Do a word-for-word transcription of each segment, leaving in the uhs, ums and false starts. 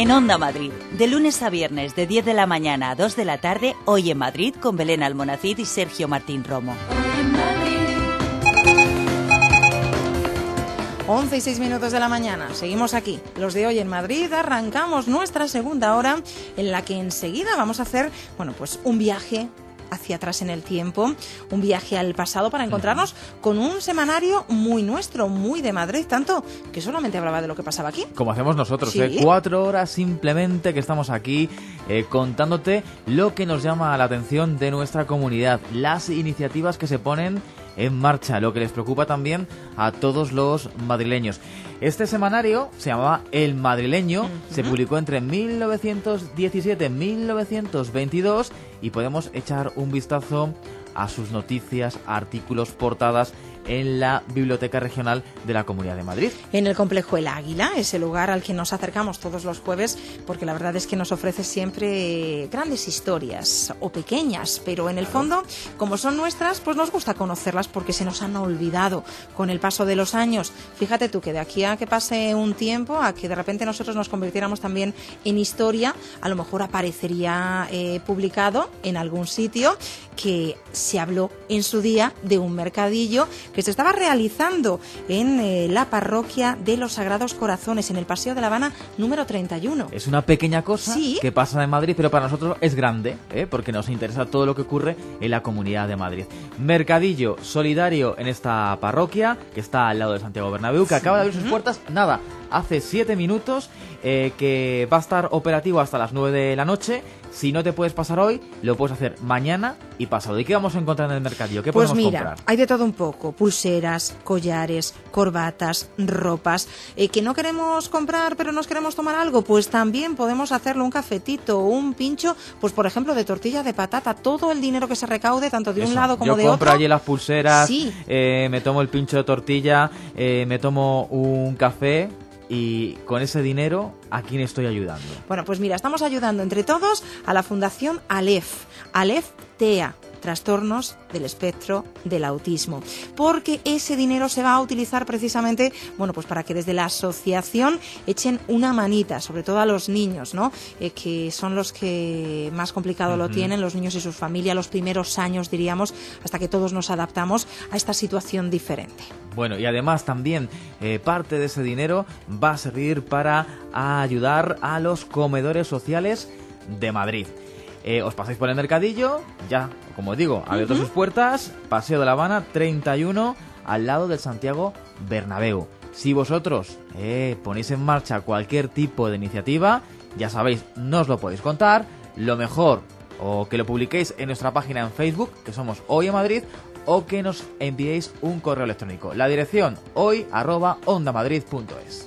En Onda Madrid, de lunes a viernes de diez de la mañana a dos de la tarde, Hoy en Madrid con Belén Almonacid y Sergio Martín Romo. once y seis minutos de la mañana, seguimos aquí, los de Hoy en Madrid, arrancamos nuestra segunda hora en la que enseguida vamos a hacer, bueno, pues un viaje hacia atrás en el tiempo, un viaje al pasado para encontrarnos con un semanario muy nuestro, muy de Madrid, tanto que solamente hablaba de lo que pasaba aquí. Como hacemos nosotros, ¿Sí? ¿eh? Cuatro horas simplemente que estamos aquí eh, contándote lo que nos llama la atención de nuestra comunidad, las iniciativas que se ponen en marcha, lo que les preocupa también a todos los madrileños. Este semanario se llamaba El Madrileño, uh-huh. se publicó entre mil novecientos diecisiete y mil novecientos veintidós y podemos echar un vistazo a sus noticias, artículos, portadas en la Biblioteca Regional de la Comunidad de Madrid. En el complejo El Águila, ese lugar al que nos acercamos todos los jueves, porque la verdad es que nos ofrece siempre grandes historias, o pequeñas, pero en el fondo, como son nuestras, pues nos gusta conocerlas porque se nos han olvidado con el paso de los años. Fíjate tú que de aquí a que pase un tiempo, a que de repente nosotros nos convirtiéramos también en historia, a lo mejor aparecería eh, publicado en algún sitio que se habló en su día de un mercadillo que se estaba realizando en eh, la parroquia de los Sagrados Corazones, en el Paseo de la Habana número treinta y uno. Es una pequeña cosa ¿Sí? que pasa en Madrid, pero para nosotros es grande, ¿eh? Porque nos interesa todo lo que ocurre en la Comunidad de Madrid. Mercadillo solidario en esta parroquia, que está al lado de Santiago Bernabéu, que sí. acaba de abrir sus puertas, nada, hace siete minutos, eh, que va a estar operativo hasta las nueve de la noche. Si no te puedes pasar hoy, lo puedes hacer mañana y pasado. ¿Y qué vamos a encontrar en el mercadillo? ¿Qué pues podemos mira, comprar? Hay de todo un poco. Pulseras, collares, corbatas, ropas. Eh, ¿Que no queremos comprar pero nos queremos tomar algo? Pues también podemos hacerlo, un cafetito, un pincho, pues por ejemplo de tortilla de patata. Todo el dinero que se recaude, tanto de Eso. un lado como Yo de otro. Yo compro allí las pulseras, sí. eh, me tomo el pincho de tortilla, eh, me tomo un café. Y con ese dinero, ¿a quién estoy ayudando? Bueno, pues mira, estamos ayudando entre todos a la Fundación Aleph, Aleph T E A, trastornos del espectro del autismo, porque ese dinero se va a utilizar precisamente, bueno, pues para que desde la asociación echen una manita, sobre todo a los niños, ¿no? Eh, que son los que más complicado uh-huh. lo tienen, los niños y sus familias, los primeros años, diríamos, hasta que todos nos adaptamos a esta situación diferente. Bueno, y además también eh, parte de ese dinero va a servir para ayudar a los comedores sociales de Madrid. Eh, os pasáis por el mercadillo, ya, como os digo, ha abierto uh-huh. sus puertas, Paseo de la Habana treinta y uno, al lado del Santiago Bernabéu. Si vosotros eh, ponéis en marcha cualquier tipo de iniciativa, ya sabéis, no os lo podéis contar, lo mejor, o que lo publiquéis en nuestra página en Facebook, que somos Hoy en Madrid, o que nos enviéis un correo electrónico. La dirección hoy arroba ondamadrid punto es.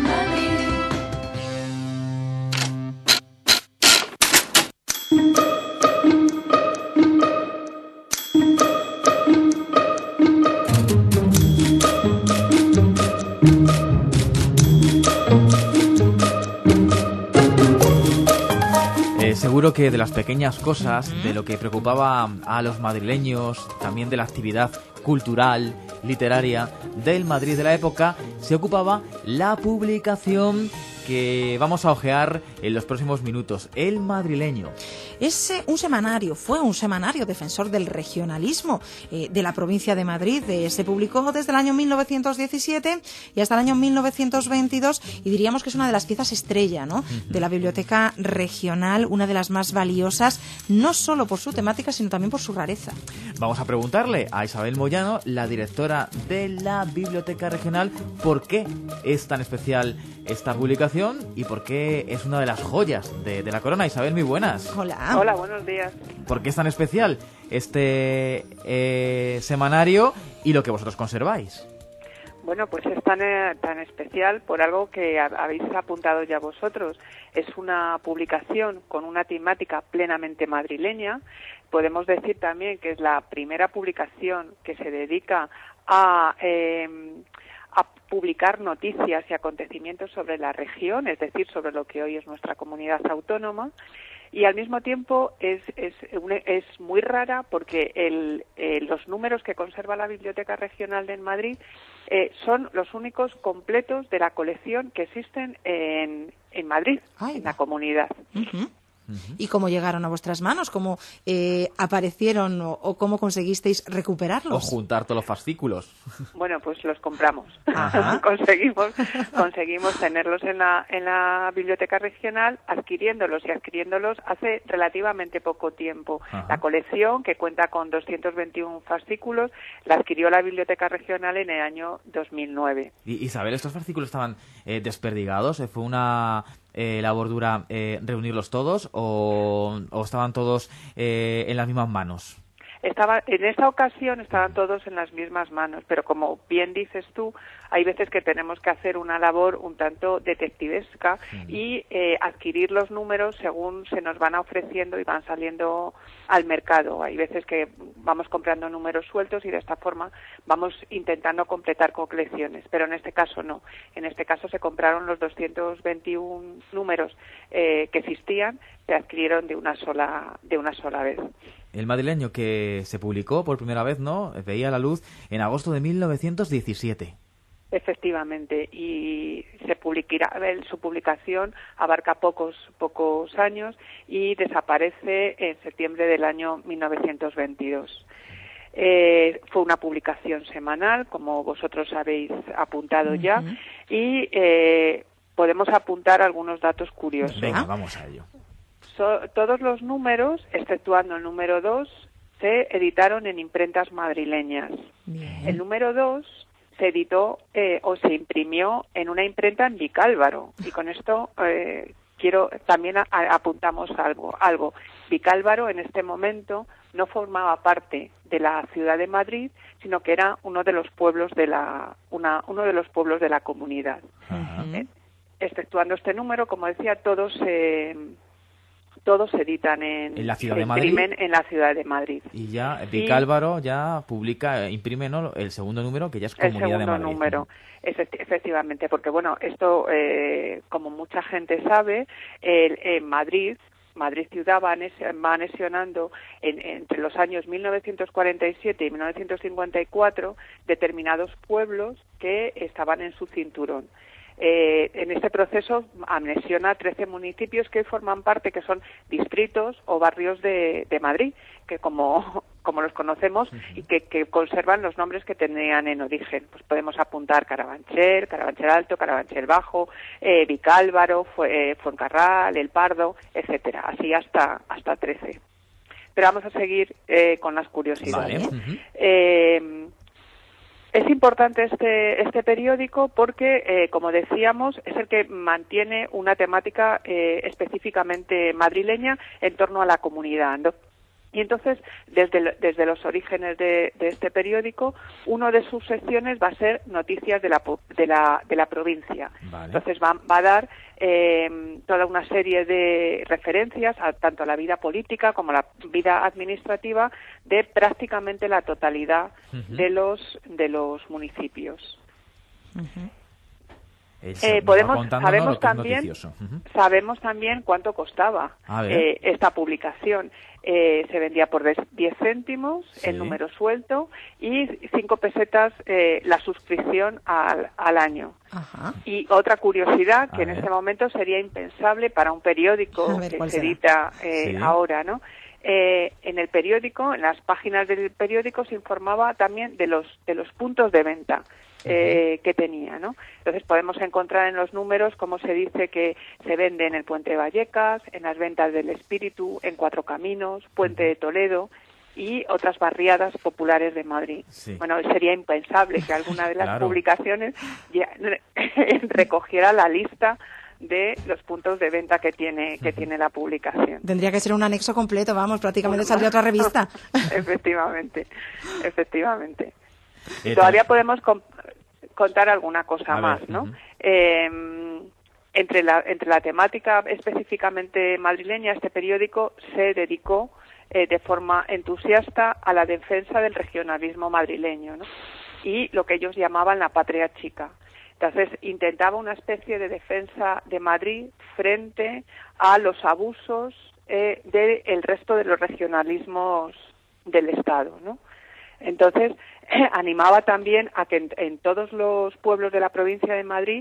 Seguro que de las pequeñas cosas, de lo que preocupaba a los madrileños, también de la actividad cultural, literaria del Madrid de la época, se ocupaba la publicación que vamos a ojear en los próximos minutos, El Madrileño. Es un semanario, fue un semanario defensor del regionalismo eh, de la provincia de Madrid. Eh, se publicó desde el año mil novecientos diecisiete y hasta el año mil novecientos veintidós y diríamos que es una de las piezas estrella, ¿no? Uh-huh. de la Biblioteca Regional, una de las más valiosas, no solo por su temática, sino también por su rareza. Vamos a preguntarle a Isabel Moyano, la directora de la Biblioteca Regional, por qué es tan especial esta publicación y por qué es una de las joyas de, de la corona. Isabel, muy buenas. Hola. Hola, buenos días. ¿Por qué es tan especial este eh, semanario y lo que vosotros conserváis? Bueno, pues es tan, eh, tan especial por algo que habéis apuntado ya vosotros. Es una publicación con una temática plenamente madrileña. Podemos decir también que es la primera publicación que se dedica a... Eh, a publicar noticias y acontecimientos sobre la región, es decir, sobre lo que hoy es nuestra comunidad autónoma, y al mismo tiempo es, es, es muy rara porque el, eh, los números que conserva la Biblioteca Regional de Madrid eh, son los únicos completos de la colección que existen en, en Madrid, Ay, en va. la comunidad. Uh-huh. ¿Y cómo llegaron a vuestras manos? ¿Cómo eh, aparecieron o, o cómo conseguisteis recuperarlos? O juntar todos los fascículos. Bueno, pues los compramos. Ajá. conseguimos conseguimos tenerlos en la en la biblioteca regional, adquiriéndolos y adquiriéndolos hace relativamente poco tiempo. Ajá. La colección, que cuenta con doscientos veintiuno fascículos, la adquirió la biblioteca regional en el año dos mil nueve. Y Isabel, ¿estos fascículos estaban eh, desperdigados? ¿Fue una eh, labor dura eh, reunirlos todos o, o estaban todos eh, en las mismas manos? Estaba, en esta ocasión estaban todos en las mismas manos, pero como bien dices tú, hay veces que tenemos que hacer una labor un tanto detectivesca y eh, adquirir los números según se nos van ofreciendo y van saliendo al mercado. Hay veces que vamos comprando números sueltos y de esta forma vamos intentando completar colecciones, pero en este caso no. En este caso se compraron los doscientos veintiuno números eh, que existían, se adquirieron de una sola de una sola vez. El madrileño, que se publicó por primera vez, ¿no?, veía la luz en agosto de mil novecientos diecisiete. Efectivamente, y se publicará, su publicación abarca pocos pocos años y desaparece en septiembre del año mil novecientos veintidós. Eh, fue una publicación semanal, como vosotros habéis apuntado ya, uh-huh. y eh, podemos apuntar algunos datos curiosos. Venga, vamos a ello. So, todos los números, exceptuando el número dos, se editaron en imprentas madrileñas. Bien. El número dos se editó eh, o se imprimió en una imprenta en Vicálvaro. Y con esto eh, quiero también a, a, apuntamos algo. algo. Vicálvaro en este momento no formaba parte de la ciudad de Madrid, sino que era uno de los pueblos de la una, uno de los pueblos de la comunidad. Uh-huh. Eh, exceptuando este número, como decía, todos se eh, todos se editan en, ¿En la ciudad se de Madrid? imprimen en la ciudad de Madrid. Y ya Vicálvaro ya publica, imprime, ¿no?, el segundo número, que ya es Comunidad de Madrid. El segundo número, efectivamente, porque bueno, esto, eh, como mucha gente sabe, el, en Madrid, Madrid ciudad va, anes, va anexionando en, entre los años mil novecientos cuarenta y siete y mil novecientos cincuenta y cuatro determinados pueblos que estaban en su cinturón. Eh, en este proceso anexiona trece municipios que forman parte, que son distritos o barrios de, de Madrid, que como, como los conocemos y que, que conservan los nombres que tenían en origen. Pues podemos apuntar Carabanchel, Carabanchel Alto, Carabanchel Bajo, eh, Vicálvaro, Fu- eh, Fuencarral, El Pardo, etcétera, así hasta hasta trece. Pero vamos a seguir eh, con las curiosidades. Vale. Uh-huh. Eh, Es importante este este periódico porque, eh, como decíamos, es el que mantiene una temática eh, específicamente madrileña en torno a la comunidad, ¿no? Y entonces, desde, desde los orígenes de, de este periódico, una de sus secciones va a ser noticias de la de la, de la provincia. Vale. Entonces va, va a dar eh, toda una serie de referencias a tanto a la vida política como a la vida administrativa de prácticamente la totalidad uh-huh. de los de los municipios. Uh-huh. Eh, podemos sabemos también uh-huh. sabemos también cuánto costaba eh, esta publicación. Eh, se vendía por diez céntimos sí. el número suelto y cinco pesetas eh, la suscripción al, al año. Ajá. Y otra curiosidad que A en ver. este momento sería impensable para un periódico ver, que se será? edita eh, sí. ahora, ¿no? Eh, en el periódico, en las páginas del periódico se informaba también de los de los puntos de venta eh, que tenía, ¿no? Entonces podemos encontrar en los números cómo se dice que se vende en el Puente de Vallecas, en las Ventas del Espíritu, en Cuatro Caminos, Puente de Toledo y otras barriadas populares de Madrid. Sí. Bueno, sería impensable que alguna de las Claro. publicaciones ya recogiera la lista de los puntos de venta que tiene que tiene la publicación. Tendría que ser un anexo completo, vamos, prácticamente saldría otra revista. efectivamente, efectivamente. Eh, Todavía podemos com- contar alguna cosa A más, ver, ¿no? uh-huh. Eh, entre la entre la temática específicamente madrileña, este periódico se dedicó eh, de forma entusiasta a la defensa del regionalismo madrileño, ¿no? Y lo que ellos llamaban la patria chica. Entonces, intentaba una especie de defensa de Madrid frente a los abusos eh, del resto de los regionalismos del Estado, ¿no? Entonces, eh, animaba también a que en, en todos los pueblos de la provincia de Madrid se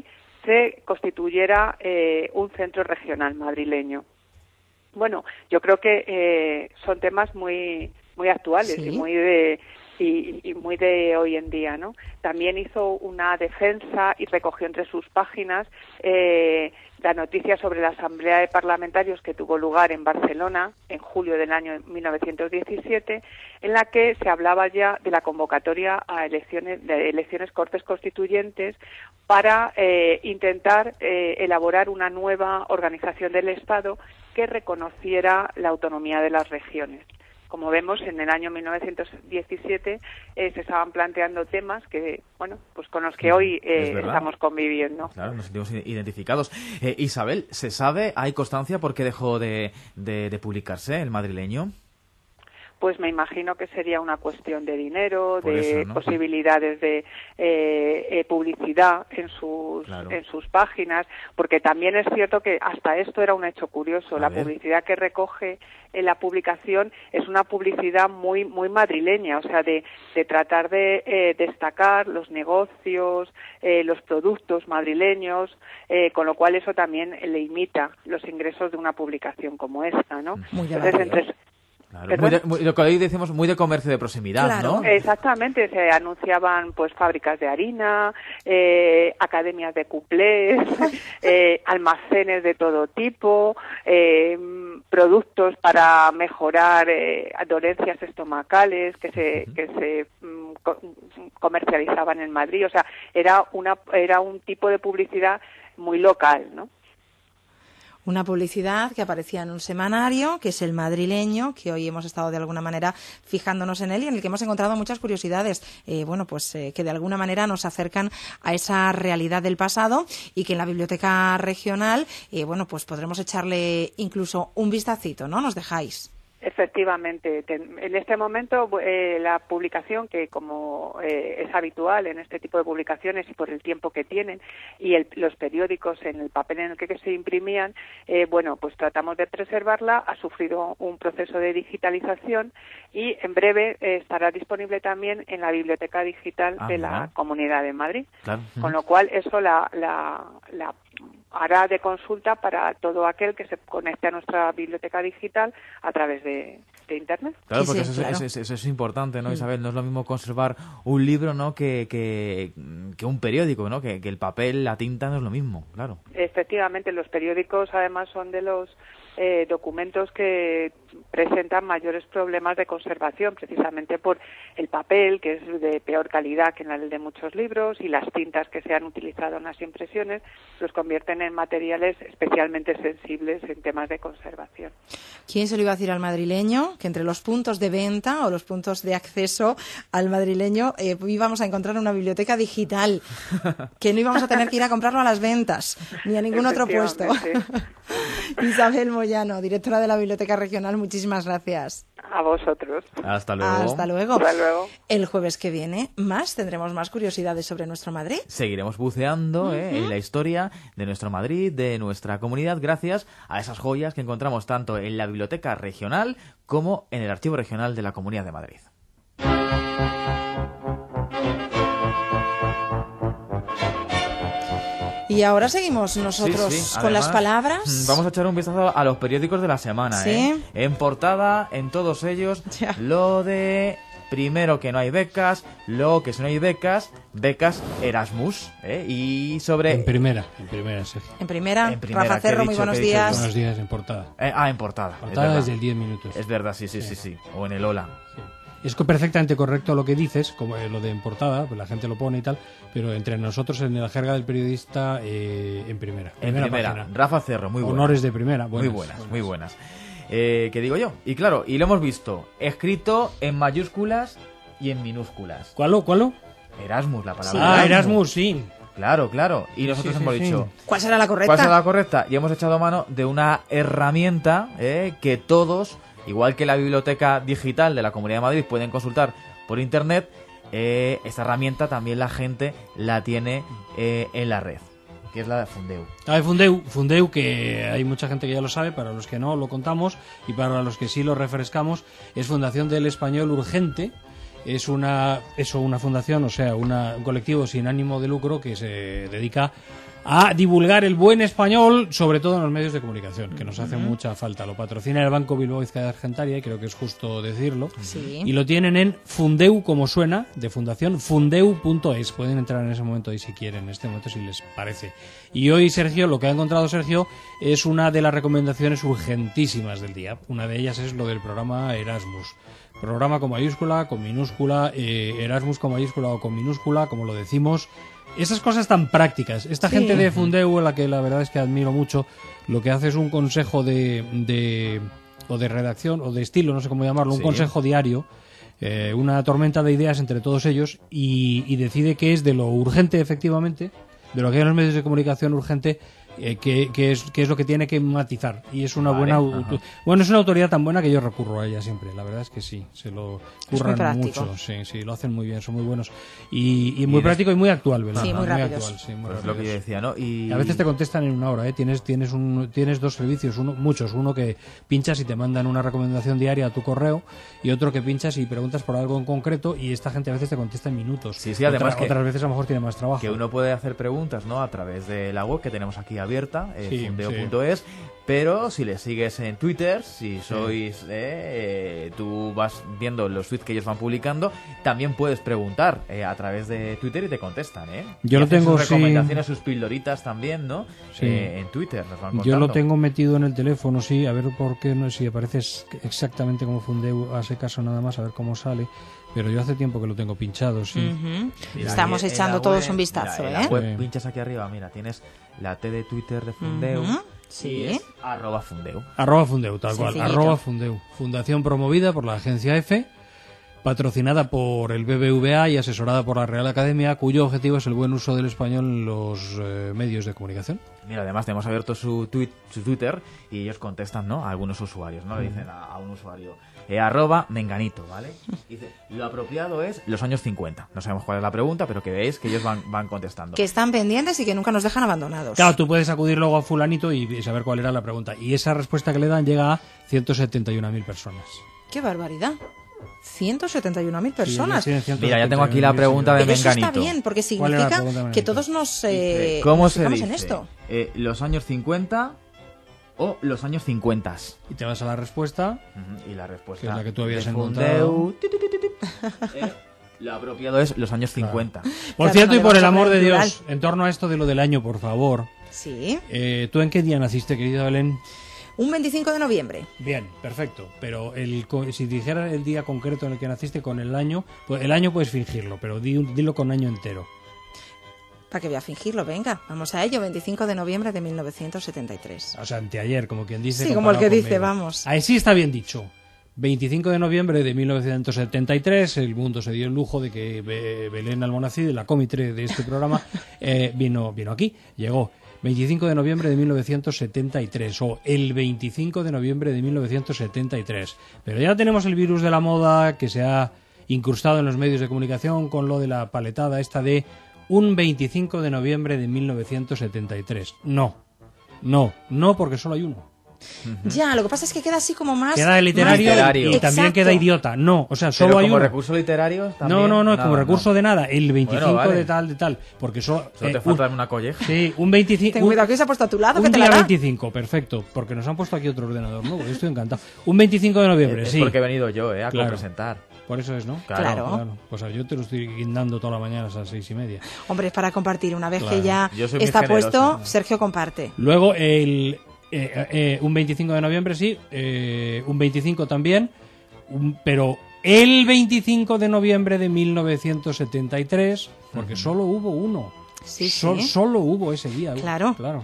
se constituyera eh, un centro regional madrileño. Bueno, yo creo que eh, son temas muy muy actuales ¿Sí? y muy de y, y muy de hoy en día, ¿no? También hizo una defensa y recogió entre sus páginas eh, la noticia sobre la Asamblea de Parlamentarios que tuvo lugar en Barcelona en julio del año mil novecientos diecisiete, en la que se hablaba ya de la convocatoria a elecciones de elecciones Cortes Constituyentes para eh, intentar eh, elaborar una nueva organización del Estado que reconociera la autonomía de las regiones. Como vemos, en el año mil novecientos diecisiete eh, se estaban planteando temas que, bueno, pues con los que hoy eh, estamos conviviendo. Claro, nos sentimos identificados. Eh, Isabel, ¿se sabe, hay constancia por qué dejó de, de, de publicarse el madrileño? Pues me imagino que sería una cuestión de dinero, Por de eso, ¿no? posibilidades de eh, eh, publicidad en sus Claro. en sus páginas, porque también es cierto que hasta esto era un hecho curioso. A la ver. publicidad que recoge en la publicación es una publicidad muy muy madrileña, o sea, de, de tratar de eh, destacar los negocios, eh, los productos madrileños, eh, con lo cual eso también le imita los ingresos de una publicación como esta, ¿no? Muy Entonces, llamativo. entre Claro, muy de, muy, lo que hoy decimos muy de comercio de proximidad, Claro. ¿no? Exactamente, se anunciaban pues fábricas de harina, eh, academias de cuplés, eh, almacenes de todo tipo, eh, productos para mejorar eh, dolencias estomacales que se que se mm, co- comercializaban en Madrid, o sea, era una era un tipo de publicidad muy local, ¿no? Una publicidad que aparecía en un semanario, que es El Madrileño, que hoy hemos estado de alguna manera fijándonos en él y en el que hemos encontrado muchas curiosidades, eh, bueno, pues eh, que de alguna manera nos acercan a esa realidad del pasado y que en la Biblioteca Regional, eh, bueno, pues podremos echarle incluso un vistacito, ¿no? ¿Nos dejáis? Efectivamente, en este momento eh, la publicación, que como eh, es habitual en este tipo de publicaciones y por el tiempo que tienen, y el, los periódicos en el papel en el que, que se imprimían, eh, bueno, pues tratamos de preservarla, ha sufrido un proceso de digitalización y en breve eh, estará disponible también en la Biblioteca Digital ah, de la mira. Comunidad de Madrid, Claro. con lo cual eso la, la, la hará de consulta para todo aquel que se conecte a nuestra biblioteca digital a través de, de Internet. Claro, Sí, porque sí, eso, claro. es, eso, es- eso es importante, ¿no, Mm. Isabel? No es lo mismo conservar un libro, ¿no?, que, que, que un periódico, ¿no? Que, que el papel, la tinta no es lo mismo, claro. Efectivamente, los periódicos además son de los eh, documentos que presentan mayores problemas de conservación, precisamente por el papel, que es de peor calidad que en el de muchos libros, y las tintas que se han utilizado en las impresiones los convierten en materiales especialmente sensibles en temas de conservación. ¿Quién se lo iba a decir al madrileño? Que entre los puntos de venta o los puntos de acceso al madrileño eh, íbamos a encontrar una biblioteca digital, que no íbamos a tener que ir a comprarlo a las ventas, ni a ningún otro puesto. Efectivamente. Isabel Moyano, directora de la Biblioteca Regional, muchísimas gracias. A vosotros. Hasta luego. Hasta luego. Hasta luego. El jueves que viene, más tendremos más curiosidades sobre nuestro Madrid. Seguiremos buceando ¿eh? en la historia de nuestro Madrid, de nuestra comunidad, gracias a esas joyas que encontramos tanto en la Biblioteca Regional como en el Archivo Regional de la Comunidad de Madrid. Y ahora seguimos nosotros Sí, sí. con Además, las palabras. mm, Vamos a echar un vistazo a los periódicos de la semana. Sí. ¿eh? En portada, en todos ellos, Ya. lo de primero que no hay becas, luego que si no hay becas, becas Erasmus. ¿eh? Y sobre... En primera, en primera, Sergio. En primera, En primera, Rafa que he Cerro, muy dicho, buenos que he dicho. días. Buenos días en portada. Eh, ah, en portada. es Portada verdad. desde el diez minutos. Es verdad, sí, sí, sí, sí. O en el Hola. Sí. Es que perfectamente correcto lo que dices, como eh, lo de en portada, pues la gente lo pone y tal, pero entre nosotros en la jerga del periodista eh, en primera. En primera. página. Rafa Cerro, muy buenas. Honores de primera. Muy buenas, muy buenas. Eh, ¿Qué digo yo? Y claro, y lo hemos visto escrito en mayúsculas y en minúsculas. ¿Cuál? ¿Cuál? Erasmus, la palabra. Ah, Erasmus, sí. Claro, claro. Y nosotros sí, hemos sí, dicho... sí. ¿Cuál será la correcta? ¿Cuál será la correcta? Y hemos echado mano de una herramienta eh, que todos, igual que la biblioteca digital de la Comunidad de Madrid, pueden consultar por internet. Eh, esta herramienta también la gente la tiene eh, en la red, que es la de Fundeu. Ah, de Fundeu, Fundeu, que hay mucha gente que ya lo sabe, para los que no lo contamos y para los que sí lo refrescamos, es Fundación del Español Urgente. Es una, eso, una fundación, o sea, una, un colectivo sin ánimo de lucro que se dedica a divulgar el buen español, sobre todo en los medios de comunicación, que nos hace uh-huh. mucha falta. Lo patrocina el Banco Bilbao Vizcaya Argentaria, y creo que es justo decirlo. Sí. Y lo tienen en Fundeu, como suena, de fundación, fundeu punto es. Pueden entrar en ese momento ahí si quieren, en este momento si les parece. Y hoy, Sergio, lo que ha encontrado Sergio es una de las recomendaciones urgentísimas del día. Una de ellas es lo del programa Erasmus. Programa con mayúscula, con minúscula, eh, Erasmus con mayúscula o con minúscula, como lo decimos. Esas cosas tan prácticas. Esta sí. gente de Fundeu, a la que la verdad es que admiro mucho, lo que hace es un consejo de, de o de redacción o de estilo, no sé cómo llamarlo, sí. un consejo diario, eh, una tormenta de ideas entre todos ellos, y, y decide qué es de lo urgente, efectivamente, de lo que hay en los medios de comunicación urgente, eh, que, que, es, que es lo que tiene que matizar. Y es una vale, buena ajá. bueno, es una autoridad tan buena que yo recurro a ella siempre. La verdad es que sí, se lo curran mucho, sí, sí, lo hacen muy bien, son muy buenos y, y muy y práctico y muy actual, ¿verdad? Sí, muy, muy rápidos. actual, sí, muy pues lo que yo decía, ¿no? Y... y a veces te contestan en una hora, ¿eh? Tienes tienes un tienes dos servicios, uno muchos, uno que pinchas y te mandan una recomendación diaria a tu correo, y otro que pinchas y preguntas por algo en concreto, y esta gente a veces te contesta en minutos. Sí, sí, además Otra, que, otras veces a lo mejor tiene más trabajo. Que uno puede hacer preguntas, ¿no? A través de la web que tenemos aquí abierta, eh, sí, fundeo punto es, sí. Pero si les sigues en Twitter, si sois, sí. eh, eh, tú vas viendo los tweets que ellos van publicando, también puedes preguntar eh, a través de Twitter y te contestan, ¿eh? Yo y lo tengo, sus recomendaciones, sí. sus pildoritas también, ¿no? Sí. Eh, en Twitter nos van contando. Yo lo tengo metido en el teléfono, sí, a ver por qué, no si aparece exactamente como Fundeu, hace caso nada más, a ver cómo sale. Pero yo hace tiempo que lo tengo pinchado, sí. Uh-huh. Mira, estamos en, echando en todos web, un vistazo, mira, ¿eh? En la web sí. pinchas aquí arriba, mira, tienes la T de Twitter de Fundeu. Uh-huh. Sí. Es arroba Fundeu. Arroba Fundeu, tal Sencillito. cual. Arroba Fundeu. Fundación promovida por la agencia EFE, patrocinada por el B B V A y asesorada por la Real Academia, cuyo objetivo es el buen uso del español en los eh, medios de comunicación. Mira, además tenemos abierto su, tweet, su Twitter, y ellos contestan, ¿no? A algunos usuarios, ¿no? Le dicen a, a un usuario, eh, arroba menganito, ¿vale? Y dice, lo apropiado es los años cincuenta. No sabemos cuál es la pregunta, pero que veáis que ellos van, van contestando. Que están pendientes y que nunca nos dejan abandonados. Claro, tú puedes acudir luego a fulanito y saber cuál era la pregunta. Y esa respuesta que le dan llega a ciento setenta y una mil personas. ¡Qué barbaridad! ciento setenta y una mil personas. Sí, Mira, ya tengo aquí la pregunta de Pero Menganito. eso está bien, porque significa que todos nos eh, ¿Cómo nos se fijamos dice? en esto. Eh, ¿Los años cincuenta o los años cincuenta? Y te vas a la respuesta. Uh-huh. Y la respuesta que es la que tú habías de encontrado. Fundeu, ti, ti, ti, ti, ti. Eh, lo apropiado es los años cincuenta. Claro. Por Claro, cierto, no y por el amor de plural. Dios, en torno a esto de lo del año, por favor. Sí. Eh, ¿Tú en qué día naciste, querida Belén? Un veinticinco de noviembre. Bien, perfecto. Pero el, si dijera el día concreto en el que naciste con el año, pues el año puedes fingirlo, pero di, dilo con año entero. ¿Para qué voy a fingirlo? Venga, vamos a ello. veinticinco de noviembre de mil novecientos setenta y tres. O sea, anteayer, como quien dice. Sí, como el que conmigo. dice, vamos. Ahí sí está bien dicho. veinticinco de noviembre de mil novecientos setenta y tres, el mundo se dio el lujo de que Be- Belén Almonacid, la comitre de este programa, eh, vino, vino aquí, llegó. veinticinco de noviembre de mil novecientos setenta y tres, o el veinticinco de noviembre de mil novecientos setenta y tres. Pero ya tenemos el virus de la moda que se ha incrustado en los medios de comunicación con lo de la paletada esta de un veinticinco de noviembre de mil novecientos setenta y tres. No, no, no, porque solo hay uno. Uh-huh. Ya, lo que pasa es que queda así como más... Queda el literario, más literario. y también Exacto. queda idiota. No, o sea, solo Pero hay como uno. recurso literario también. No, no, no, es como nada, recurso no. de nada. El veinticinco Bueno, vale. de tal, de tal. Porque solo... Solo eh, te falta un- una colleja. Sí, un veinticinco... Ten un- cuidado que se ha puesto a tu lado, que Un te la día da. veinticinco, perfecto, porque nos han puesto aquí otro ordenador, ¿no? Porque yo estoy encantado. Un veinticinco de noviembre, Es sí. porque he venido yo, ¿eh? A Claro. presentar. Por eso es, ¿no? Claro. Pues yo te lo estoy guindando toda la mañana a las seis y media. Hombre, es para compartir. Una vez Claro. que ya Yo soy muy está generoso, puesto, ¿no? Sergio comparte. Luego, el, eh, eh, un veinticinco de noviembre, sí. eh, un veinticinco también. un- pero el veinticinco de noviembre de mil novecientos setenta y tres, porque solo hubo uno. Sí, Sol- sí. Solo hubo ese día. Claro. Claro.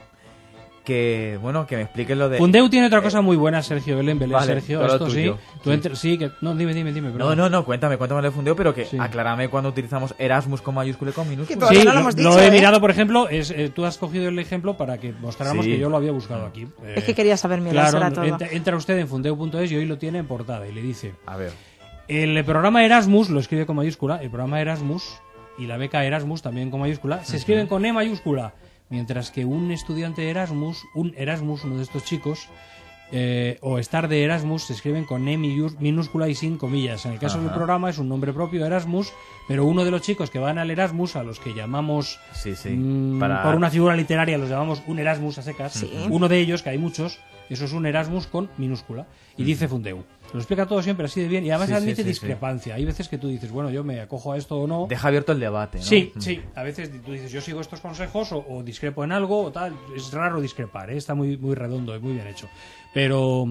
Que, bueno, que me expliques lo de... Fundeu tiene otra cosa muy buena, Sergio Belén, Belén, vale, Sergio, todo lo esto sí. tuyo. Tú Sí. entres- sí, que no, dime, dime, dime. No, perdón. no, no, cuéntame, cuéntame lo de Fundeu, pero que Sí. aclárame cuando utilizamos Erasmus con mayúscula y con Que minúscula. todavía Sí, no lo lo, hemos lo dicho, he ¿eh? mirado, por ejemplo, es, eh, tú has cogido el ejemplo para que mostráramos Sí. que yo lo había buscado aquí. Eh, Es que quería saber mi Claro, era todo. entra, entra usted en fundeu punto es y hoy lo tiene en portada y le dice: A ver. el programa Erasmus, lo escribe con mayúscula, el programa Erasmus y la beca Erasmus también con mayúscula, se escriben con E mayúscula, mientras que un estudiante de Erasmus, un Erasmus, uno de estos chicos, eh, o estar de Erasmus se escriben con E minúscula y sin comillas. En el caso Ajá. del programa es un nombre propio, Erasmus, pero uno de los chicos que van al Erasmus, a los que llamamos, Sí, sí. mm, Para- por una figura literaria, los llamamos un Erasmus a secas, Sí. uno de ellos, que hay muchos, eso es un Erasmus con minúscula, y dice Fundeu. Lo explica todo siempre así de bien y además Sí, sí, admite sí, discrepancia. Hay veces que tú dices, bueno, yo me acojo a esto o no. Deja abierto el debate, ¿no? Sí, Mm. sí. A veces tú dices, yo sigo estos consejos o, o discrepo en algo o tal. Es raro discrepar, ¿eh? Está muy, muy redondo y muy bien hecho. Pero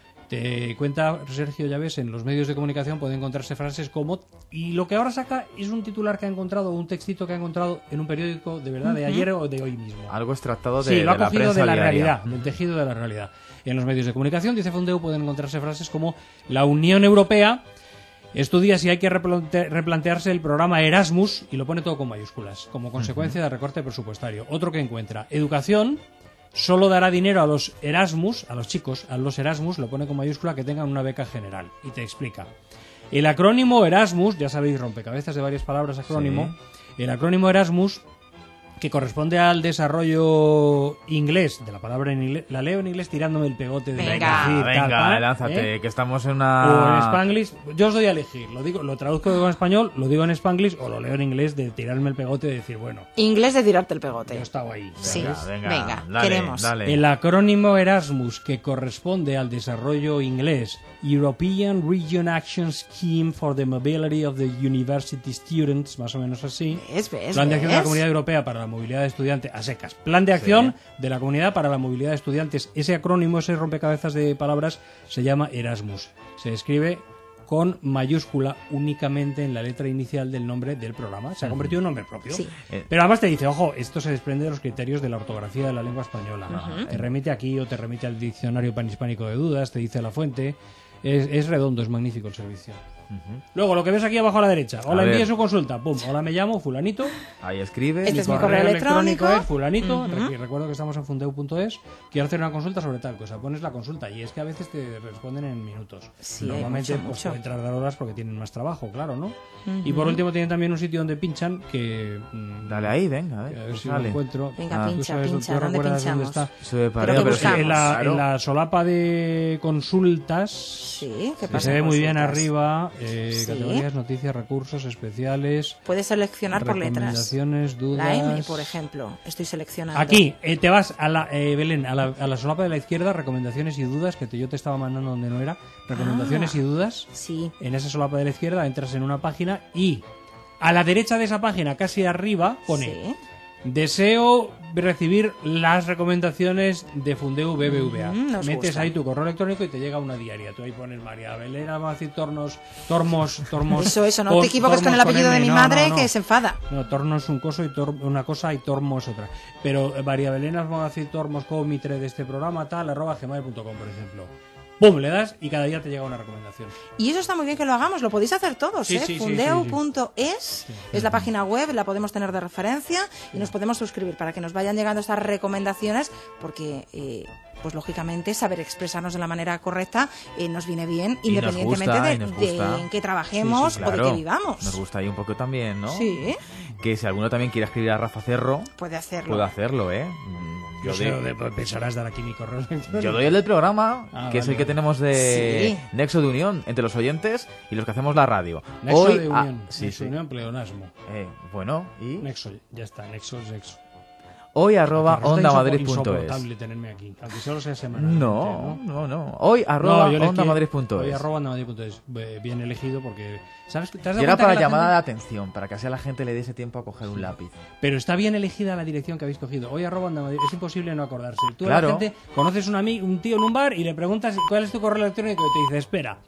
te cuenta Sergio, ya ves, en los medios de comunicación pueden encontrarse frases como... Y lo que ahora saca es un titular que ha encontrado, un textito que ha encontrado en un periódico de verdad, de ayer o de hoy mismo. Algo extractado de, Sí, lo ha de la cogido prensa de la diaria. realidad, del tejido de la realidad. En los medios de comunicación, dice Fundeu, pueden encontrarse frases como la Unión Europea estudia si hay que replante- replantearse el programa Erasmus, y lo pone todo con mayúsculas, como consecuencia del recorte presupuestario. Otro que encuentra, educación solo dará dinero a los Erasmus, a los chicos, a los Erasmus, lo pone con mayúscula, que tengan una beca general. Y te explica. El acrónimo Erasmus, ya sabéis, rompecabezas de varias palabras acrónimo, el acrónimo Erasmus, que corresponde al desarrollo inglés de la palabra en inglés, la leo en inglés tirándome el pegote de Venga. decir, tal, Venga, tal, lánzate, ¿eh? que estamos en O en una... Spanglish, yo os doy a elegir, lo digo, lo traduzco en español, lo digo en Spanglish o lo leo en inglés de tirarme el pegote y decir, bueno, Inglés de tirarte el yo pegote. estaba ahí. Sí. Venga, venga, Venga, dale, queremos. dale. El acrónimo Erasmus, que corresponde al desarrollo inglés, European Region Action Scheme for the Mobility of the University Students, más o menos así. ¿Ves? ¿Ves? Plan de acción de la ¿Ves? Comunidad Europea para la Movilidad de Estudiantes, a secas. Plan de acción de la Comunidad para la Movilidad de Estudiantes. Ese acrónimo, ese rompecabezas de palabras, se llama Erasmus. Se escribe con mayúscula únicamente en la letra inicial del nombre del programa. Se ha convertido en un nombre propio. Sí. Eh, Pero además te dice, ojo, esto se desprende de los criterios de la ortografía de la lengua española. Te remite aquí o te remite al diccionario panhispánico de dudas, te dice la fuente. Es, es redondo, es magnífico el servicio. Luego, lo que ves aquí abajo a la derecha. Hola, A ver. envíe su consulta. Pum, hola, me llamo fulanito. Ahí escribe. Este Mi es mi correo electrónico. es fulanito. Re- Recuerdo que estamos en fundeu punto es. Quiero hacer una consulta sobre tal cosa. Pones la consulta y es que a veces te responden en minutos. Sí, hay Normalmente mucho, pues, mucho. pueden tardar horas porque tienen más trabajo, claro, ¿no? Y por último tienen también un sitio donde pinchan que... mm, Dale ahí, venga, a eh, ver pues si lo sale. encuentro. Venga, Ah. Tú pincha, sabes, pincha. ¿tú ¿Dónde recuerdas dónde pinchamos? está? Se me Pero parece, que pero sí, buscamos. En la, claro. en la solapa de consultas, Sí, ¿qué que pasa? se ve muy bien Consultas. arriba, eh, Sí. categorías, noticias, recursos especiales, Puedes seleccionar por letras. recomendaciones, dudas... La M, por ejemplo. Estoy seleccionando. Aquí, eh, te vas a la, eh, Belén, a la, a la solapa de la izquierda, recomendaciones y dudas, que te- yo te estaba mandando donde no era, recomendaciones Ah. y dudas. Sí. En esa solapa de la izquierda entras en una página y a la derecha de esa página, casi arriba, pone... Sí. Deseo recibir las recomendaciones de Fundeu B B V A. Mm, nos Metes gusta. ahí tu correo electrónico y te llega una diaria. Tú ahí pones María Belén Almacid Tornos, Tormos, Tormos. Eso, eso. No Tor- te equivoques con Tormos el apellido de N. mi No, madre no, no. que se enfada. No, Torno es un coso y tor- una cosa y Tormo es otra. Pero eh, María Belén Almacid Tormos, comitre de este programa, tal, arroba gmail punto com, por ejemplo. ¡Pum! Le das y cada día te llega una recomendación. Y eso está muy bien que lo hagamos, lo podéis hacer todos, Sí, ¿eh? sí, sí, fundeu sí, punto es es la página web, la podemos tener de referencia y nos podemos suscribir para que nos vayan llegando estas recomendaciones porque, eh, pues lógicamente, saber expresarnos de la manera correcta eh, nos viene bien, Y nos independientemente gusta, de, y nos de gusta. en qué trabajemos Sí, sí, o de claro. qué vivamos. Nos gusta ahí un poco también, ¿no? Sí, Que si alguno también quiere escribir a Rafa Cerro, puede hacerlo. puede hacerlo, ¿eh? Mm, Yo Yo, sé doy, dónde pensarás dar aquí mi correo electrónico. yo doy el del programa, Ah, que es vale, el que vale. tenemos de Sí. Nexo de Unión entre los oyentes y los que hacemos la radio. Nexo Hoy, de ah, unión. sí, Nexo sí. de unión, pleonasmo. Eh, bueno, y Nexo, ya está, Nexo es Nexo. hoy arroba Resulta onda madrid punto es. insoportable tenerme aquí, aunque solo sea semanalmente, No, no, no. Hoy arroba No, yo le onda quiero- madrid punto Hoy es. arroba onda madrid punto es. Eh, Bien elegido porque... ¿Sabes? ¿Te has dado Y era cuenta para que la llamada de gente- atención, para que así a la gente le diese tiempo a coger un lápiz. Pero está bien elegida la dirección que habéis cogido. Hoy arroba onda madrid. Es imposible no acordarse. Tú a Claro. la gente conoces un, ami- un tío en un bar y le preguntas cuál es tu correo electrónico y te dice, espera,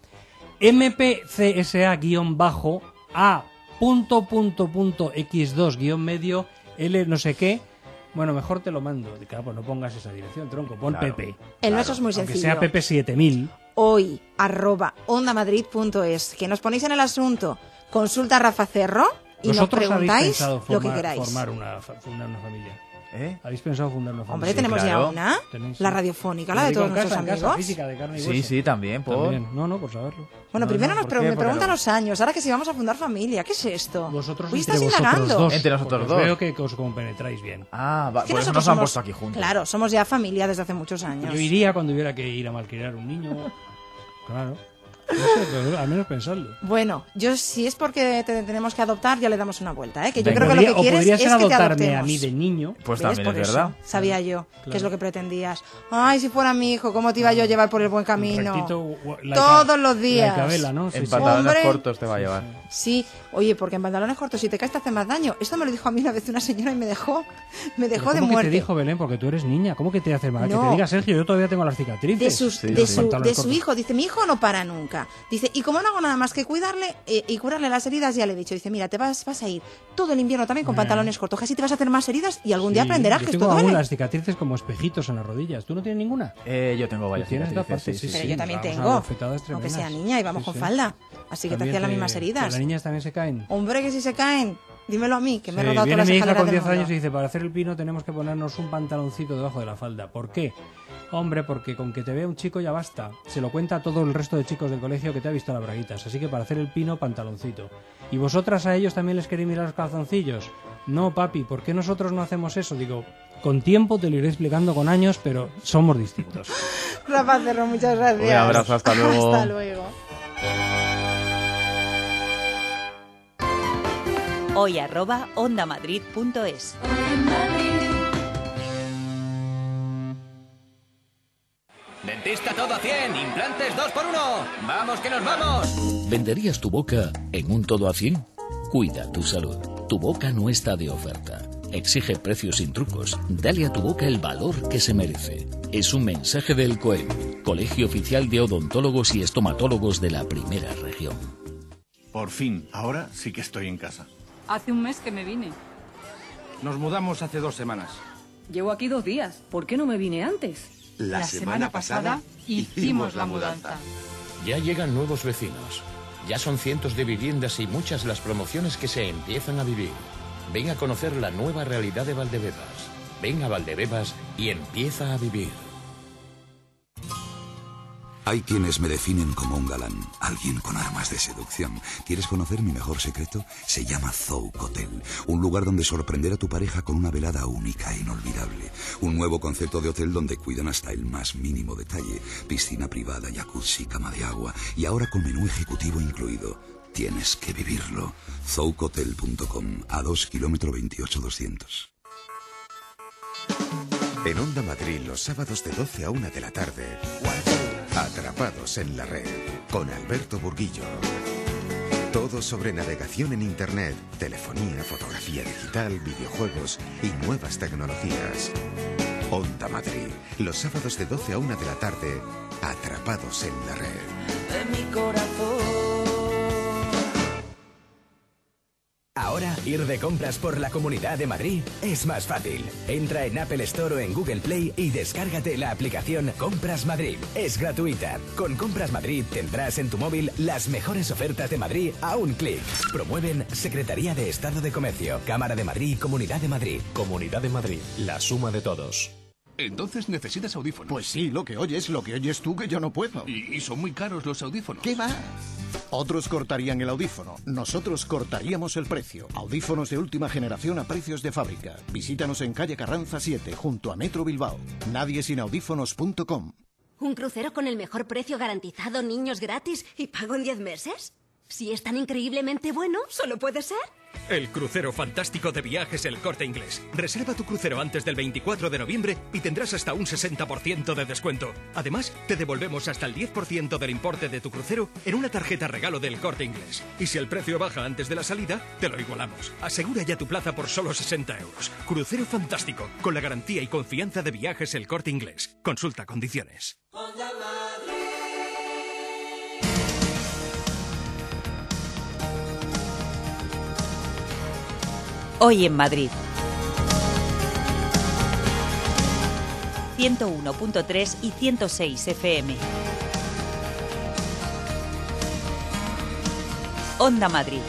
mpcsa-a punto punto punto x dos guión medio L no sé qué. Bueno, mejor te lo mando. Claro, pues no pongas esa dirección, tronco. Pon Claro. Pepe. El nuestro es muy Aunque sencillo. sea Pepe siete mil. Hoy, arroba ondamadrid punto es, que nos ponéis en el asunto, consulta a Rafa Cerro y nos Vosotros habéis preguntáis pensado lo que formar, queráis. formar una, fa- fundar una familia. ¿Eh? ¿Habéis pensado fundar una familia? Hombre, Sí, tenemos claro. ya una, Tenéis, la sí. radiofónica, Lo la de digo todos en nuestros casa, en casa, amigos. física, de carne y Sí, hueso. sí, también, por... También. No, no, por saberlo. Bueno, No, primero no, nos ¿por pre- qué? me Porque preguntan no. los años, ahora que si vamos a fundar familia, ¿qué es esto? Vosotros Hoy entre estás vosotros indagando. dos. Entre nosotros porque dos. Veo que os compenetráis bien. Ah, va, Es que por eso nosotros nos han somos- puesto aquí juntos. Claro, somos ya familia desde hace muchos años. Yo iría cuando hubiera que ir a malcriar un niño. Claro. No sé, pero al menos pensadlo. Bueno, yo si es porque te tenemos que adoptar, ya le damos una vuelta, ¿eh? Que yo Venga. creo que lo Podría- que o quieres podría es ser que te adoptarme adoptemos. a mí de niño. Pues ¿Ves? también Por es eso, verdad. sabía yo que Claro. es lo que pretendías. Ay, si fuera mi hijo, ¿cómo te iba yo a llevar por el buen camino? Rectito, la- Todos los días. La Isabela, ¿no? Sí, En sí. pantalones Hombre. cortos te va a llevar. Sí, oye, porque en pantalones cortos si te caes te hace más daño. Esto me lo dijo a mí una vez una señora y me dejó, me Pero dejó de ¿cómo que muerte. te dijo, Belén? Porque tú eres niña. ¿Cómo que te hace mal? No. Que te diga Sergio, yo todavía tengo las cicatrices. De, sus- Sí, de, sí. su, Pantalones de su cortos. hijo, dice, mi hijo no para nunca. Dice, y como no hago nada más que cuidarle eh, y curarle las heridas, ya le he dicho, dice, mira, te vas, vas a ir todo el invierno también con Eh. pantalones cortos, que así te vas a hacer más heridas y algún Sí, día aprenderás yo que tengo esto aún duele. las cicatrices como espejitos en las rodillas. ¿Tú no tienes ninguna? Eh, yo tengo Tú varias tienes cicatrices, aparte, sí, sí, Pero sí. yo también Vamos a tengo, bofetadas aunque sea tremendas. niña y vamos Sí, con sí. falda. Así que te También hacían las te- mismas heridas. Las niñas también se caen. Hombre, que si se caen, dímelo a mí, que me he Sí, rodado viene todas las mi hija escaleras con del diez mundo. años y dice, para hacer el pino tenemos que ponernos un pantaloncito debajo de la falda. ¿Por qué? Hombre, porque con que te vea un chico ya basta. Se lo cuenta a todo el resto de chicos del colegio que te ha visto las braguitas. Así que para hacer el pino, pantaloncito. ¿Y vosotras a ellos también les queréis mirar los calzoncillos? No, papi, ¿por qué nosotros no hacemos eso? Digo, con tiempo te lo iré explicando con años, pero somos distintos. Rafa Cerro, muchas gracias. Un abrazo, hasta luego. Hasta luego. Hoy arroba ondamadrid.es. Dentista todo a cien, implantes dos por uno. ¡Vamos que nos vamos! ¿Venderías tu boca en un todo a cien? Cuida tu salud. Tu boca no está de oferta. Exige precios sin trucos. Dale a tu boca el valor que se merece. Es un mensaje del COEM, Colegio Oficial de Odontólogos y Estomatólogos de la Primera Región. Por fin, ahora sí que estoy en casa. Hace un mes que me vine. Nos mudamos hace dos semanas. Llevo aquí dos días. ¿Por qué no me vine antes? La, semana pasada hicimos la mudanza. Ya llegan nuevos vecinos. Ya son cientos de viviendas y muchas las promociones que se empiezan a vivir. Ven a conocer la nueva realidad de Valdebebas. Ven a Valdebebas y empieza a vivir. Hay quienes me definen como un galán, alguien con armas de seducción. ¿Quieres conocer mi mejor secreto? Se llama Zouk Hotel, un lugar donde sorprender a tu pareja con una velada única e inolvidable. Un nuevo concepto de hotel donde cuidan hasta el más mínimo detalle. Piscina privada, jacuzzi, cama de agua y ahora con menú ejecutivo incluido. Tienes que vivirlo. zouk hotel punto com, a dos kilómetros veintiocho doscientos. En Onda Madrid los sábados de doce a una de la tarde. Atrapados en la red con Alberto Burguillo. Todo sobre navegación en Internet, telefonía, fotografía digital, videojuegos y nuevas tecnologías. Onda Madrid, los sábados de doce a una de la tarde. Atrapados en la red. De mi corazón. Ahora, ir de compras por la Comunidad de Madrid es más fácil. Entra en Apple Store o en Google Play y descárgate la aplicación Compras Madrid. Es gratuita. Con Compras Madrid tendrás en tu móvil las mejores ofertas de Madrid a un clic. Promueven Secretaría de Estado de Comercio, Cámara de Madrid y Comunidad de Madrid. Comunidad de Madrid, la suma de todos. Entonces necesitas audífonos. Pues sí, lo que oyes, lo que oyes tú que yo no puedo. Y, y son muy caros los audífonos. ¿Qué va? Otros cortarían el audífono. Nosotros cortaríamos el precio. Audífonos de última generación a precios de fábrica. Visítanos en calle Carranza siete, junto a Metro Bilbao. nadie sin audífonos punto com. ¿Un crucero con el mejor precio garantizado, niños gratis y pago en diez meses? Si es tan increíblemente bueno, ¿solo puede ser? El crucero fantástico de Viajes El Corte Inglés. Reserva tu crucero antes del veinticuatro de noviembre y tendrás hasta un sesenta por ciento de descuento. Además, te devolvemos hasta el diez por ciento del importe de tu crucero en una tarjeta regalo del Corte Inglés. Y si el precio baja antes de la salida, te lo igualamos. Asegura ya tu plaza por solo sesenta euros. Crucero fantástico, con la garantía y confianza de Viajes El Corte Inglés. Consulta condiciones. Hoy en Madrid. ciento uno punto tres y ciento seis F M. Onda Madrid.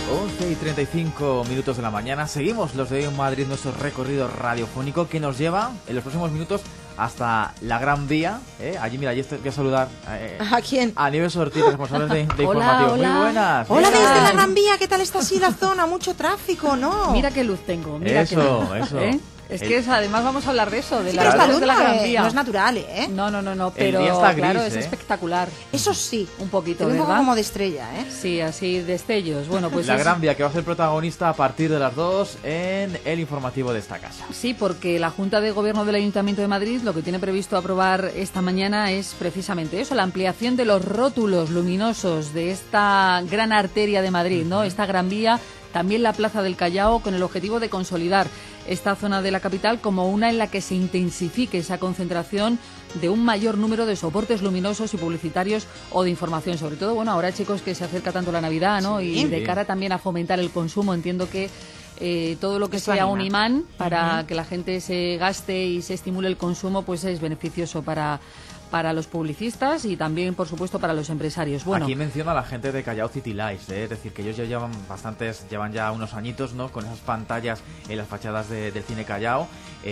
once y treinta y cinco minutos de la mañana. Seguimos los de hoy en Madrid, nuestro recorrido radiofónico que nos lleva en los próximos minutos hasta la Gran Vía. ¿eh? Allí, mira, allí voy a saludar eh, ¿a quién? A Nieves Ortiz, responsable de, de hola, informativo. Hola. Muy buenas. Hola, mira. desde la Gran Vía, ¿qué tal está así la zona? Mucho tráfico, ¿no? Mira qué luz tengo. Mira eso, qué luz. eso. ¿Eh? Es que es, además vamos a hablar de eso, de sí, la pero esta luz luz de la no, Gran es, Vía. no es natural, ¿eh? No, no, no, no, pero El día está gris, claro, es ¿eh? espectacular. Eso sí, un poquito, un ¿verdad? poco como de estrella, ¿eh? Sí, así destellos. Bueno, pues la es... Gran Vía que va a ser protagonista a partir de las dos en el informativo de esta casa. Sí, porque la Junta de Gobierno del Ayuntamiento de Madrid lo que tiene previsto aprobar esta mañana es precisamente eso, la ampliación de los rótulos luminosos de esta gran arteria de Madrid, ¿no? Esta Gran Vía, también la Plaza del Callao, con el objetivo de consolidar esta zona de la capital como una en la que se intensifique esa concentración de un mayor número de soportes luminosos y publicitarios o de información. Sobre todo, bueno, ahora, chicos, que se acerca tanto la Navidad, ¿no? Sí. Y de cara también a fomentar el consumo, entiendo que eh, todo lo que Eso sea anima. un imán para Uh-huh. que la gente se gaste y se estimule el consumo, pues es beneficioso para para los publicistas y también, por supuesto, para los empresarios. Bueno, aquí menciona a la gente de Callao City Lights, ¿eh? Es decir, que ellos ya llevan bastantes, llevan ya unos añitos, ¿no? Con esas pantallas en las fachadas de, del cine Callao,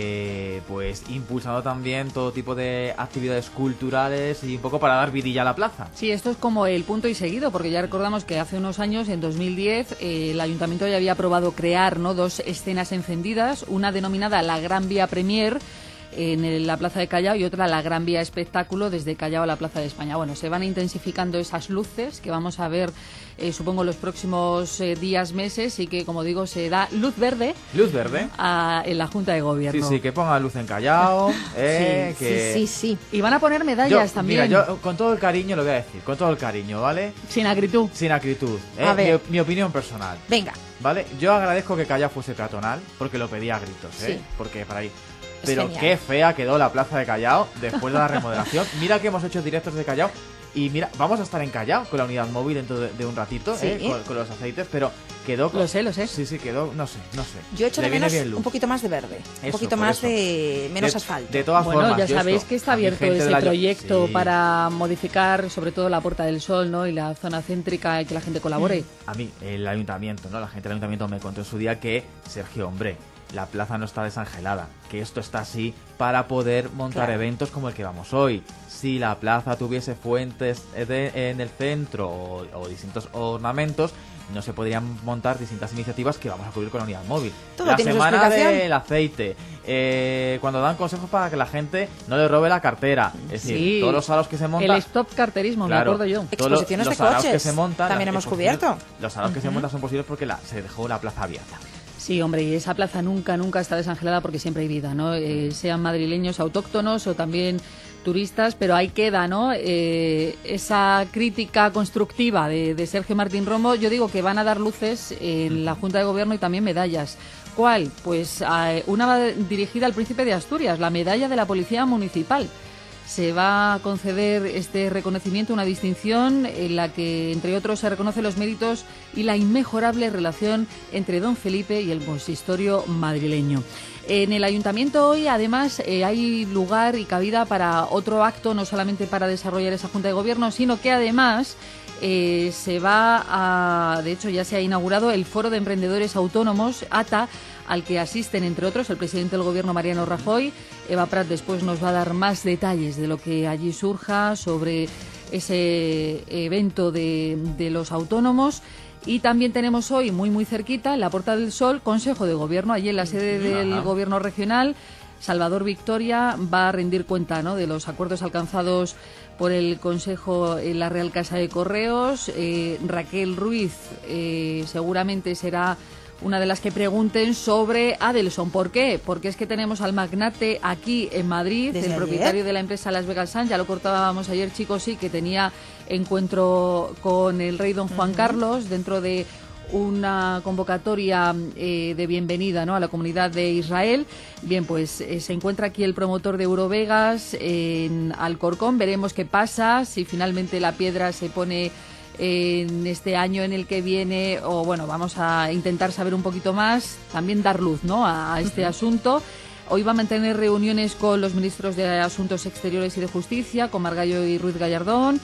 eh, pues impulsando también todo tipo de actividades culturales y un poco para dar vidilla a la plaza. sí, esto es como el punto y seguido, porque ya recordamos que hace unos años, en dos mil diez, eh, el Ayuntamiento ya había aprobado crear, ¿no?, dos escenas encendidas, una denominada la Gran Vía Premier, en el, la Plaza de Callao, y otra la Gran Vía Espectáculo desde Callao a la Plaza de España. Bueno, se van intensificando esas luces que vamos a ver, eh, supongo, los próximos eh, días, meses, y que, como digo, se da luz verde, Luz verde. a, en la Junta de Gobierno. Sí, sí, que ponga luz en Callao. eh, Sí, que... sí, sí, sí. Y van a poner medallas Yo, también. Mira, yo con todo el cariño lo voy a decir, con todo el cariño, ¿vale? Sin acritud. Sin acritud. ¿eh? A ver. Mi, mi opinión personal. Venga. ¿Vale? Yo agradezco que Callao fuese peatonal, porque lo pedía a gritos, ¿eh? Sí. Porque para ahí... Es Pero genial. qué fea quedó la plaza de Callao después de la remodelación. Mira que hemos hecho directos de Callao. Y mira, vamos a estar en Callao con la unidad móvil dentro de, de un ratito, Sí. ¿eh? con, con los aceites, pero quedó... Lo sé, lo sé. Sí, sí, quedó, no sé, no sé. Yo echo Le de viene menos bien luz. un poquito más de verde, un Eso, poquito por más eso. de menos De- asfalto. de todas Bueno, formas, ya yo sabéis esto, que está a mi abierto gente de ese la- proyecto Sí. para modificar, sobre todo, la Puerta del Sol, ¿no?, y la zona céntrica, y que la gente colabore. A mí, el ayuntamiento, ¿no? La gente del ayuntamiento me contó en su día que, Sergio, hombre, la plaza no está desangelada, que esto está así para poder montar Claro. eventos como el que vamos hoy. Si la plaza tuviese fuentes de- en el centro o, o distintos ornamentos, no se podrían montar distintas iniciativas que vamos a cubrir con la unidad móvil. Todo la tiene su semana explicación. del aceite, eh, cuando dan consejos para que la gente no le robe la cartera, es decir, Sí. todos los salos que se montan... El stop carterismo, Claro, me acuerdo yo. todos los- Exposiciones los de saraos coches, que se montan, también las hemos exposiciones- cubierto. Los saraos que se Ujú. montan son posibles porque la, se dejó la plaza abierta. Sí, hombre, y esa plaza nunca, nunca está desangelada porque siempre hay vida, ¿no? Eh, sean madrileños autóctonos o también turistas, pero ahí queda, ¿no? Eh, esa crítica constructiva de, de Sergio Martín Romo. Yo digo que van a dar luces en la Junta de Gobierno y también medallas. ¿Cuál? Pues eh, una va dirigida al Príncipe de Asturias, la medalla de la Policía Municipal. Se va a conceder este reconocimiento, una distinción en la que, entre otros, se reconocen los méritos y la inmejorable relación entre don Felipe y el consistorio madrileño. En el ayuntamiento hoy, además, eh, hay lugar y cabida para otro acto, no solamente para desarrollar esa Junta de Gobierno, sino que además eh, se va a, de hecho ya se ha inaugurado el Foro de Emprendedores Autónomos, A T A, al que asisten, entre otros, el presidente del Gobierno, Mariano Rajoy. Eva Prat después nos va a dar más detalles de lo que allí surja sobre ese evento de, de los autónomos. Y también tenemos hoy, muy muy cerquita, en la Puerta del Sol, Consejo de Gobierno, allí en la sede del Ajá. Gobierno regional. Salvador Victoria va a rendir cuenta, ¿no?, de los acuerdos alcanzados por el Consejo en la Real Casa de Correos. Eh, Raquel Ruiz eh, seguramente será una de las que pregunten sobre Adelson. ¿Por qué? Porque es que tenemos al magnate aquí en Madrid, ¿Desde el ayer? propietario de la empresa Las Vegas Sun. Ya lo cortábamos ayer, chicos, sí, que tenía encuentro con el rey don Juan Ujú. Carlos dentro de una convocatoria eh, de bienvenida, ¿no?, a la comunidad de Israel. Bien, pues eh, se encuentra aquí el promotor de Eurovegas en Alcorcón. Veremos qué pasa, si finalmente la piedra se pone en este año, en el que viene, o bueno, vamos a intentar saber un poquito más, también dar luz, ¿no?, a, a este asunto. Hoy va a mantener reuniones con los ministros de Asuntos Exteriores y de Justicia, con Margallo y Ruiz Gallardón,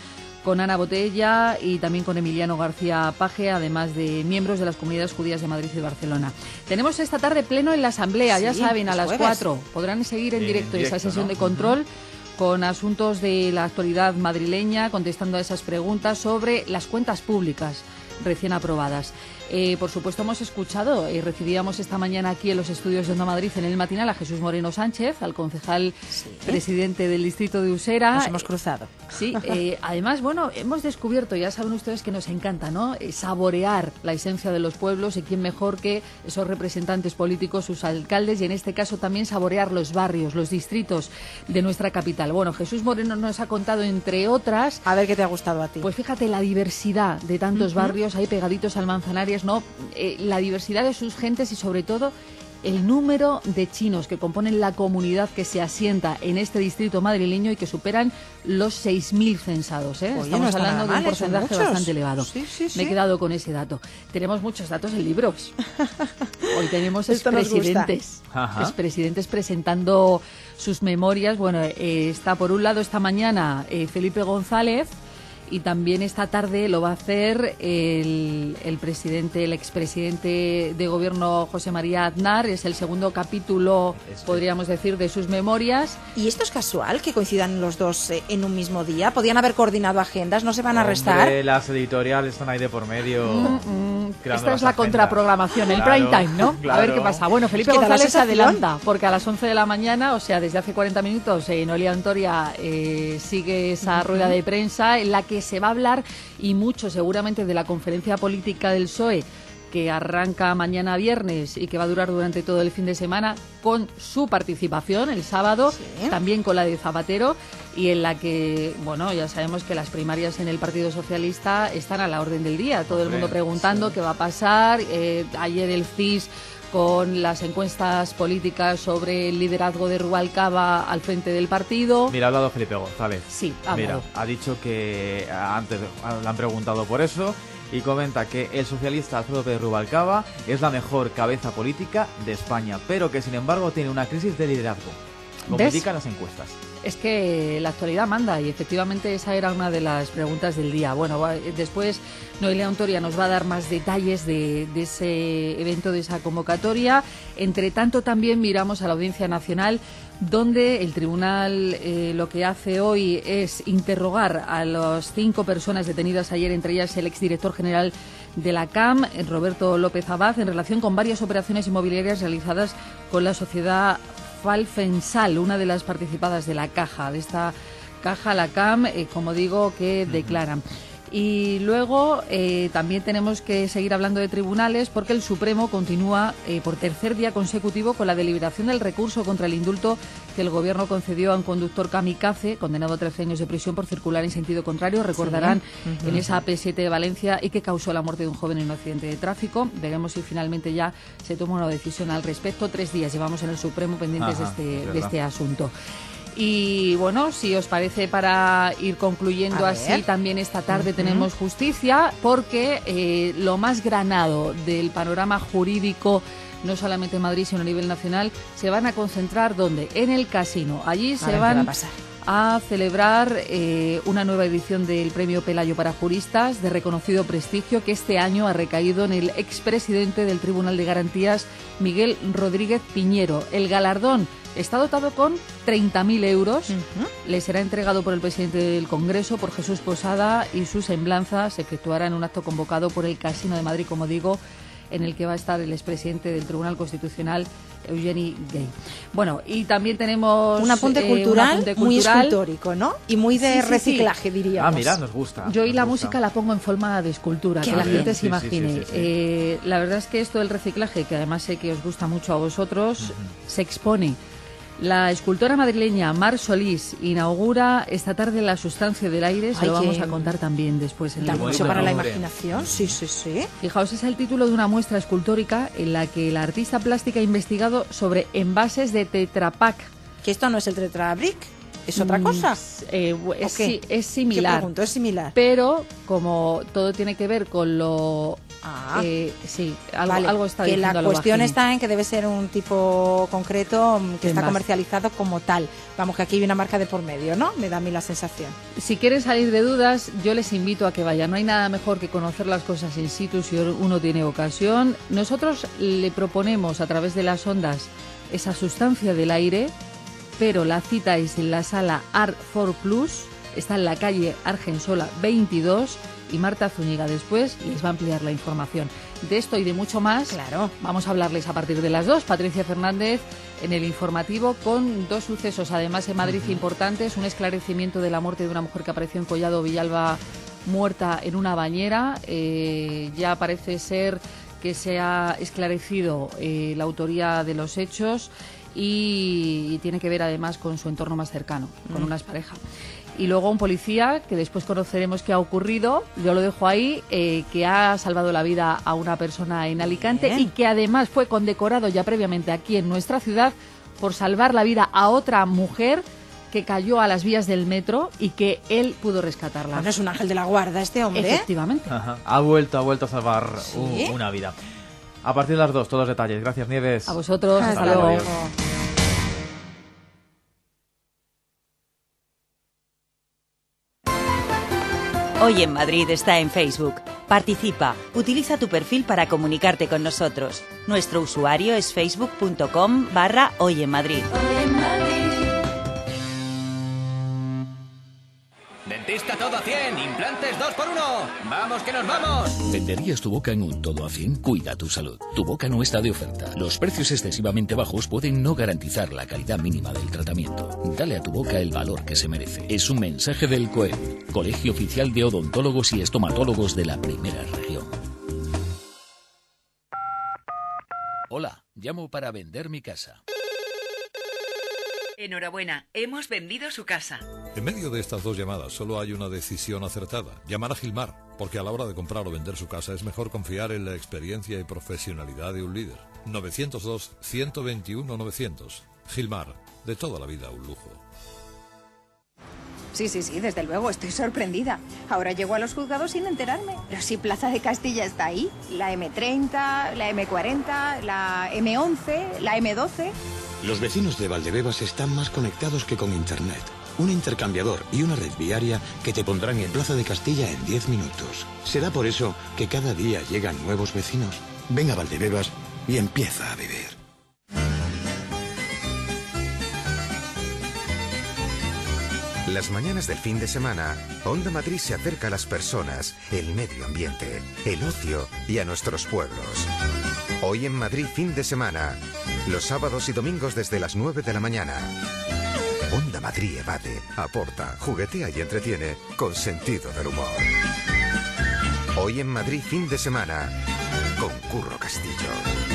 con Ana Botella y también con Emiliano García Paje, además de miembros de las comunidades judías de Madrid y Barcelona. Tenemos esta tarde pleno en la Asamblea, sí, ya saben, a las cuatro. Podrán seguir en en directo, directo esa sesión ¿no? de control uh-huh. con asuntos de la actualidad madrileña, contestando a esas preguntas sobre las cuentas públicas recién aprobadas. Eh, por supuesto, hemos escuchado y eh, recibíamos esta mañana aquí en los estudios de Onda Madrid, en el matinal, a Jesús Moreno Sánchez, al concejal sí. presidente del distrito de Usera. Nos hemos cruzado. Sí, eh, además, bueno, hemos descubierto, ya saben ustedes que nos encanta, ¿no? Eh, saborear la esencia de los pueblos, y quién mejor que esos representantes políticos, sus alcaldes, y en este caso también saborear los barrios, los distritos de nuestra capital. Bueno, Jesús Moreno nos ha contado, entre otras... A ver qué te ha gustado a ti. Pues fíjate, la diversidad de tantos uh-huh. barrios ahí pegaditos al Manzanares, ¿no? Eh, la diversidad de sus gentes y sobre todo el número de chinos que componen la comunidad que se asienta en este distrito madrileño y que superan los seis mil censados, ¿eh? Oye, Estamos no hablando de un porcentaje bastante elevado. Sí, sí, sí. Me he quedado con ese dato. Tenemos muchos datos en libros. Hoy tenemos expresidentes, expresidentes presentando sus memorias. Bueno, eh, está por un lado esta mañana eh, Felipe González, y también esta tarde lo va a hacer el, el presidente, el expresidente de gobierno José María Aznar. Es el segundo capítulo, este. podríamos decir, de sus memorias. ¿Y esto es casual, que coincidan los dos eh, en un mismo día? ¿Podían haber coordinado agendas? ¿No se van a restar? Hombre, las editoriales están ahí de por medio. Mm, mm. Esta es la agendas. Contraprogramación, el claro, prime time, ¿no? Claro. A ver qué pasa. Bueno, Felipe González se adelanta, porque a las once de la mañana, o sea, desde hace cuarenta minutos, eh, Noelia Antoria eh, sigue esa uh-huh. rueda de prensa en la que se va a hablar, y mucho seguramente, de la conferencia política del P S O E, que arranca mañana viernes y que va a durar durante todo el fin de semana, con su participación el sábado, sí. también con la de Zapatero, y en la que, bueno, ya sabemos que las primarias en el Partido Socialista están a la orden del día. Todo el mundo preguntando sí. qué va a pasar. Eh, ayer el C I S con las encuestas políticas sobre el liderazgo de Rubalcaba al frente del partido. Mira, ha hablado Felipe González. Sí, ha Mira, ha dicho que antes le han preguntado por eso, y comenta que el socialista Alfredo Pérez Rubalcaba es la mejor cabeza política de España, pero que sin embargo tiene una crisis de liderazgo, como ¿Ves? indican las encuestas. Es que la actualidad manda, y efectivamente esa era una de las preguntas del día. Bueno, después Noelia Antoria nos va a dar más detalles de, de ese evento, de esa convocatoria. Entre tanto, también miramos a la Audiencia Nacional, donde el tribunal eh, lo que hace hoy es interrogar a las cinco personas detenidas ayer, entre ellas el exdirector general de la C A M, Roberto López Abad, en relación con varias operaciones inmobiliarias realizadas con la sociedad Falfensal, una de las participadas de la caja, de esta caja, la C A M, eh, como digo, que declaran. Y luego eh, también tenemos que seguir hablando de tribunales, porque el Supremo continúa eh, por tercer día consecutivo con la deliberación del recurso contra el indulto que el Gobierno concedió a un conductor kamikaze condenado a trece años de prisión por circular en sentido contrario. Recordarán, sí. uh-huh. en esa A P siete de Valencia, y que causó la muerte de un joven en un accidente de tráfico. Veremos si finalmente ya se toma una decisión al respecto. Tres días llevamos en el Supremo pendientes Ajá, de, este, de este asunto. Y bueno, si os parece, para ir concluyendo así, también esta tarde uh-huh. tenemos justicia, porque eh, lo más granado del panorama jurídico, no solamente en Madrid, sino a nivel nacional, se van a concentrar, ¿dónde? En el casino. Allí a se van a, a celebrar eh, una nueva edición del Premio Pelayo para Juristas, de reconocido prestigio, que este año ha recaído en el expresidente del Tribunal de Garantías, Miguel Rodríguez Piñero. El galardón está dotado con treinta mil euros. Uh-huh. Le será entregado por el presidente del Congreso, por Jesús Posada, y su semblanza se efectuará en un acto convocado por el Casino de Madrid, como digo, en el que va a estar el expresidente del Tribunal Constitucional, Eugeni Gay. Bueno, y también tenemos un apunte, eh, cultural, un apunte cultural muy escultórico, ¿no? Y muy de sí, sí, reciclaje, sí. diríamos. Ah, mira, nos gusta. Yo nos y la gusta. música la pongo en forma de escultura, Qué que bien. la gente se sí, imagine. Sí, sí, sí, sí. Eh, la verdad es que esto del reciclaje, que además sé que os gusta mucho a vosotros, uh-huh. se expone. La escultora madrileña Mar Solís inaugura esta tarde La sustancia del aire. Se Ay, lo vamos a contar también después. En Da el mucho para la imaginación, sí, sí, sí. Fijaos, es el título de una muestra escultórica en la que la artista plástica ha investigado sobre envases de Tetra Pak. ¿Que esto no es el Tetra Brick? ¿Es otra cosa? Mm, eh, es, sí, es similar. ¿Qué pregunto? Es similar. Pero como todo tiene que ver con lo... Ah, eh, sí, algo, vale, algo está que diciendo la cuestión Bajini. está en que debe ser un tipo concreto que está Más. comercializado como tal. Vamos, que aquí hay una marca de por medio, ¿no? Me da a mí la sensación. Si quieren salir de dudas, yo les invito a que vayan. No hay nada mejor que conocer las cosas in situ si uno tiene ocasión. Nosotros le proponemos a través de las ondas esa sustancia del aire, pero la cita es en la sala Art cuatro Plus, está en la calle Argensola veintidós, y Marta Zúñiga después les va a ampliar la información. De esto y de mucho más, claro, vamos a hablarles a partir de las dos. Patricia Fernández en el informativo con dos sucesos, además en Madrid, uh-huh. importantes. Un esclarecimiento de la muerte de una mujer que apareció en Collado Villalba muerta en una bañera. Eh, ya parece ser que se ha esclarecido eh, la autoría de los hechos y, y tiene que ver además con su entorno más cercano, con uh-huh. una expareja. Y luego un policía, que después conoceremos qué ha ocurrido, yo lo dejo ahí, eh, que ha salvado la vida a una persona en Alicante. Bien. Y que además fue condecorado ya previamente aquí en nuestra ciudad por salvar la vida a otra mujer que cayó a las vías del metro y que él pudo rescatarla. Bueno, es un ángel de la guarda este hombre. Efectivamente. Ajá. Ha vuelto, ha vuelto a salvar ¿Sí? un, una vida. A partir de las dos, todos los detalles. Gracias, Nieves. A vosotros. Hasta, Hasta luego. luego. Hoy en Madrid está en Facebook. Participa, utiliza tu perfil para comunicarte con nosotros. Nuestro usuario es facebook.com barra Hoy en Madrid. Dentista todo a cien, implantes dos por uno. ¡Vamos que nos vamos! ¿Venderías tu boca en un todo a cien? Cuida tu salud. Tu boca no está de oferta. Los precios excesivamente bajos pueden no garantizar la calidad mínima del tratamiento. Dale a tu boca el valor que se merece. Es un mensaje del COEM, Colegio Oficial de Odontólogos y Estomatólogos de la Primera Región. Hola, llamo para vender mi casa. Enhorabuena, hemos vendido su casa. En medio de estas dos llamadas solo hay una decisión acertada. Llamar a Gilmar, porque a la hora de comprar o vender su casa es mejor confiar en la experiencia y profesionalidad de un líder. novecientos dos, ciento veintiuno, novecientos. Gilmar, de toda la vida un lujo. Sí, sí, sí, desde luego, estoy sorprendida. Ahora llego a los juzgados sin enterarme. Pero si Plaza de Castilla está ahí, la eme treinta, la eme cuarenta, la eme once, la eme doce... Los vecinos de Valdebebas están más conectados que con Internet. Un intercambiador y una red viaria que te pondrán en Plaza de Castilla en diez minutos. ¿Será por eso que cada día llegan nuevos vecinos? Ven a Valdebebas y empieza a vivir. Las mañanas del fin de semana, Onda Madrid se acerca a las personas, el medio ambiente, el ocio y a nuestros pueblos. Hoy en Madrid fin de semana, los sábados y domingos desde las nueve de la mañana. Onda Madrid evade, aporta, juguetea y entretiene con sentido del humor. Hoy en Madrid fin de semana, con Curro Castillo.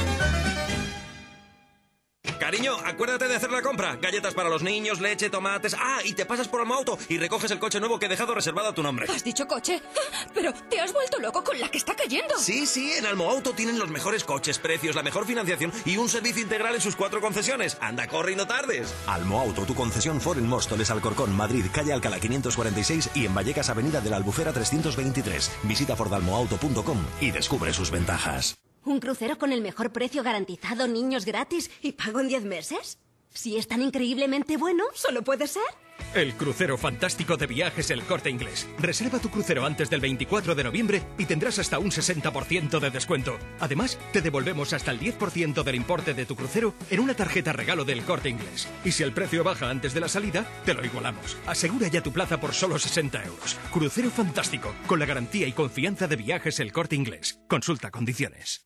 Cariño, acuérdate de hacer la compra. Galletas para los niños, leche, tomates... Ah, y te pasas por Almoauto y recoges el coche nuevo que he dejado reservado a tu nombre. ¿Has dicho coche? Pero te has vuelto loco con la que está cayendo. Sí, sí, en Almoauto tienen los mejores coches, precios, la mejor financiación y un servicio integral en sus cuatro concesiones. Anda, corre y no tardes. Almoauto, tu concesión Ford en Móstoles, Alcorcón, Madrid, calle Alcalá quinientos cuarenta y seis y en Vallecas, avenida de la Albufera trescientos veintitrés. Visita ford almoauto punto com y descubre sus ventajas. ¿Un crucero con el mejor precio garantizado, niños gratis y pago en diez meses? Si es tan increíblemente bueno, solo puede ser. El crucero fantástico de Viajes El Corte Inglés. Reserva tu crucero antes del veinticuatro de noviembre y tendrás hasta un sesenta por ciento de descuento. Además, te devolvemos hasta el diez por ciento del importe de tu crucero en una tarjeta regalo del Corte Inglés. Y si el precio baja antes de la salida, te lo igualamos. Asegura ya tu plaza por solo sesenta euros. Crucero fantástico, con la garantía y confianza de Viajes El Corte Inglés. Consulta condiciones.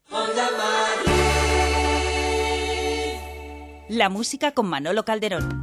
La música con Manolo Calderón.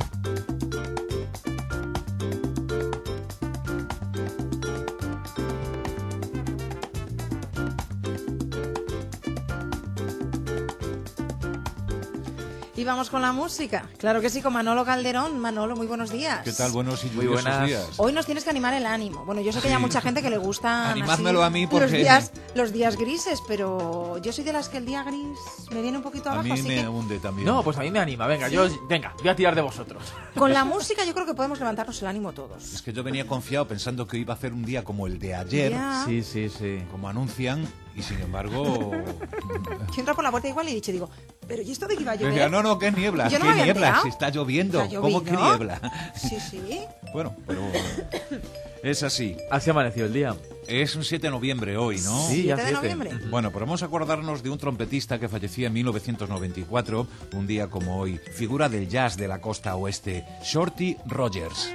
Y vamos con la música. Claro que sí, con Manolo Calderón. Manolo, muy buenos días. ¿Qué tal? Buenos y Muy lluviosos buenas. días. Hoy nos tienes que animar el ánimo. Bueno, yo sé que hay mucha gente que le gusta Animádmelo a mí porque... los días, los días grises, pero yo soy de las que el día gris me viene un poquito A abajo, mí así me que hunde también. No, pues a mí me anima. Venga, ¿Sí? yo, venga, voy a tirar de vosotros. con la música yo creo que podemos levantarnos el ánimo todos. Es que yo venía confiado pensando que iba a hacer un día como el de ayer, Ya. Sí, sí, sí. como anuncian, y sin embargo... Yo entro por la puerta igual y he dicho, digo, pero ¿y esto de que iba a llover? Decía, no, no, ¿qué niebla? Yo no ¿Qué me había niebla? enterado. Si está lloviendo. ¿Está ¿Cómo que lloviendo? niebla? Sí, sí. Bueno, pero es así. Así amaneció el día. Es un siete de noviembre hoy, ¿no? Sí, ya ¿siete de siete. noviembre? Bueno, pero vamos a acordarnos de un trompetista que fallecía en mil novecientos noventa y cuatro, un día como hoy. Figura del jazz de la costa oeste, Shorty Rogers.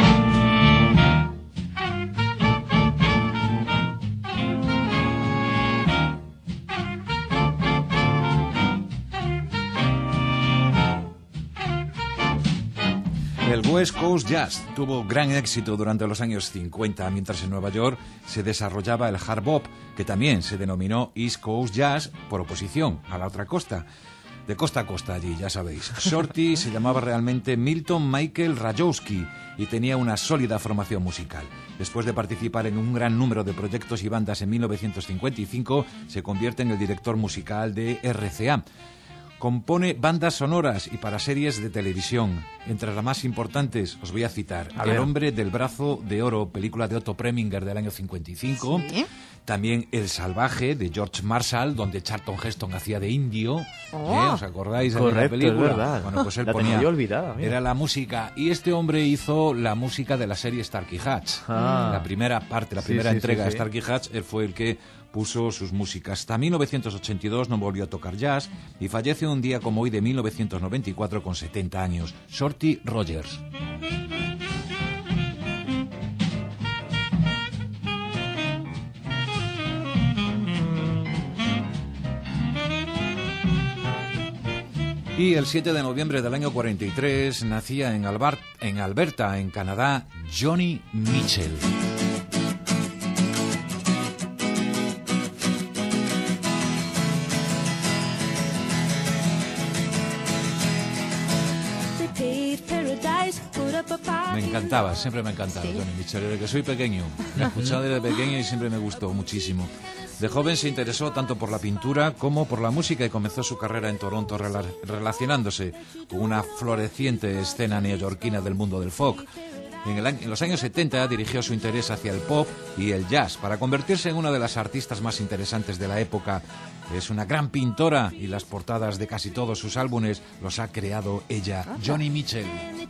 El West Coast Jazz tuvo gran éxito durante los años cincuenta, mientras en Nueva York se desarrollaba el hard bop, que también se denominó East Coast Jazz por oposición a la otra costa. De costa a costa allí, ya sabéis. Shorty se llamaba realmente Milton Michael Rajowski y tenía una sólida formación musical. Después de participar en un gran número de proyectos y bandas en mil novecientos cincuenta y cinco, se convierte en el director musical de R C A. Compone bandas sonoras y para series de televisión. Entre las más importantes os voy a citar A El ver. hombre del brazo de oro, película de Otto Preminger del año cincuenta y cinco. Sí. También El salvaje, de George Marshall, donde Charlton Heston hacía de indio. Oh. ¿Eh? ¿Os acordáis de la Correcto, película? es verdad. Bueno, pues él La tenía ponía... yo olvidada, mira. Era la música. Y este hombre hizo la música de la serie Starkey Hatch. Ah. La primera parte, la Sí, primera sí, entrega sí, de sí. Starkey Hatch, él fue el que puso sus músicas. Hasta mil novecientos ochenta y dos no volvió a tocar jazz y fallece un día como hoy de mil novecientos noventa y cuatro con setenta años. Shorty Rogers. Y el siete de noviembre del año cuarenta y tres nacía en, Albar- en Alberta, en Canadá, Johnny Mitchell. Me encantaba, siempre me ha encantado Johnny Mitchell. Desde que soy pequeño, me he escuchado desde pequeño y siempre me gustó muchísimo. De joven se interesó tanto por la pintura como por la música y comenzó su carrera en Toronto rela- relacionándose con una floreciente escena neoyorquina del mundo del folk. En, el año- en los años setenta dirigió su interés hacia el pop y el jazz para convertirse en una de las artistas más interesantes de la época. Es una gran pintora y las portadas de casi todos sus álbumes los ha creado ella, Johnny Mitchell.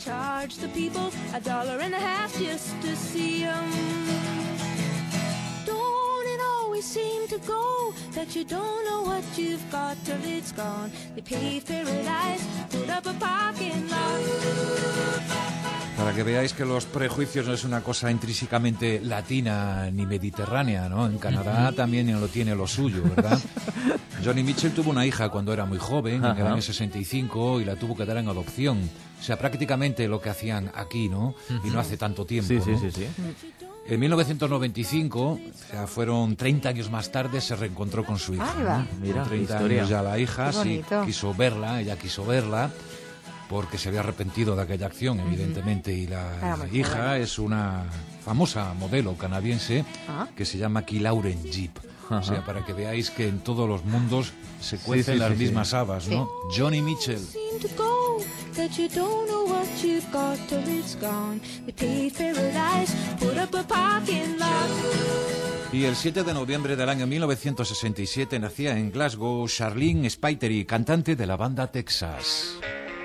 Seem to go that you don't know what you've got till it's gone. They paved paradise, put up a parking lot. Para que veáis que los prejuicios no es una cosa intrínsecamente latina ni mediterránea, ¿no? En Canadá también lo tiene lo suyo, ¿verdad? Johnny Mitchell tuvo una hija cuando era muy joven, en el Ajá. año sesenta y cinco, y la tuvo que dar en adopción. O sea, prácticamente lo que hacían aquí, ¿no? Y no hace tanto tiempo, Sí, sí, ¿no? sí, sí. En mil novecientos noventa y cinco, o sea, fueron treinta años más tarde, se reencontró con su hija. Ahí va. ¿no? Mira, Con treinta historia. años ya la hija, Qué sí, bonito. quiso verla, ella quiso verla, porque se había arrepentido de aquella acción, evidentemente, y la Era muy hija joven. es una famosa modelo canadiense Ah. que se llama Kilauren Jeep. O sea, Ajá. para que veáis que en todos los mundos se cuecen sí, las sí, sí. mismas habas, ¿no? Johnny Mitchell. Seem to go that you don't know what you've got till it's gone. They paved paradise, put up a parking lot. Y el siete de noviembre del año mil novecientos sesenta y siete nacía en Glasgow Charlene Spiteri, cantante de la banda Texas.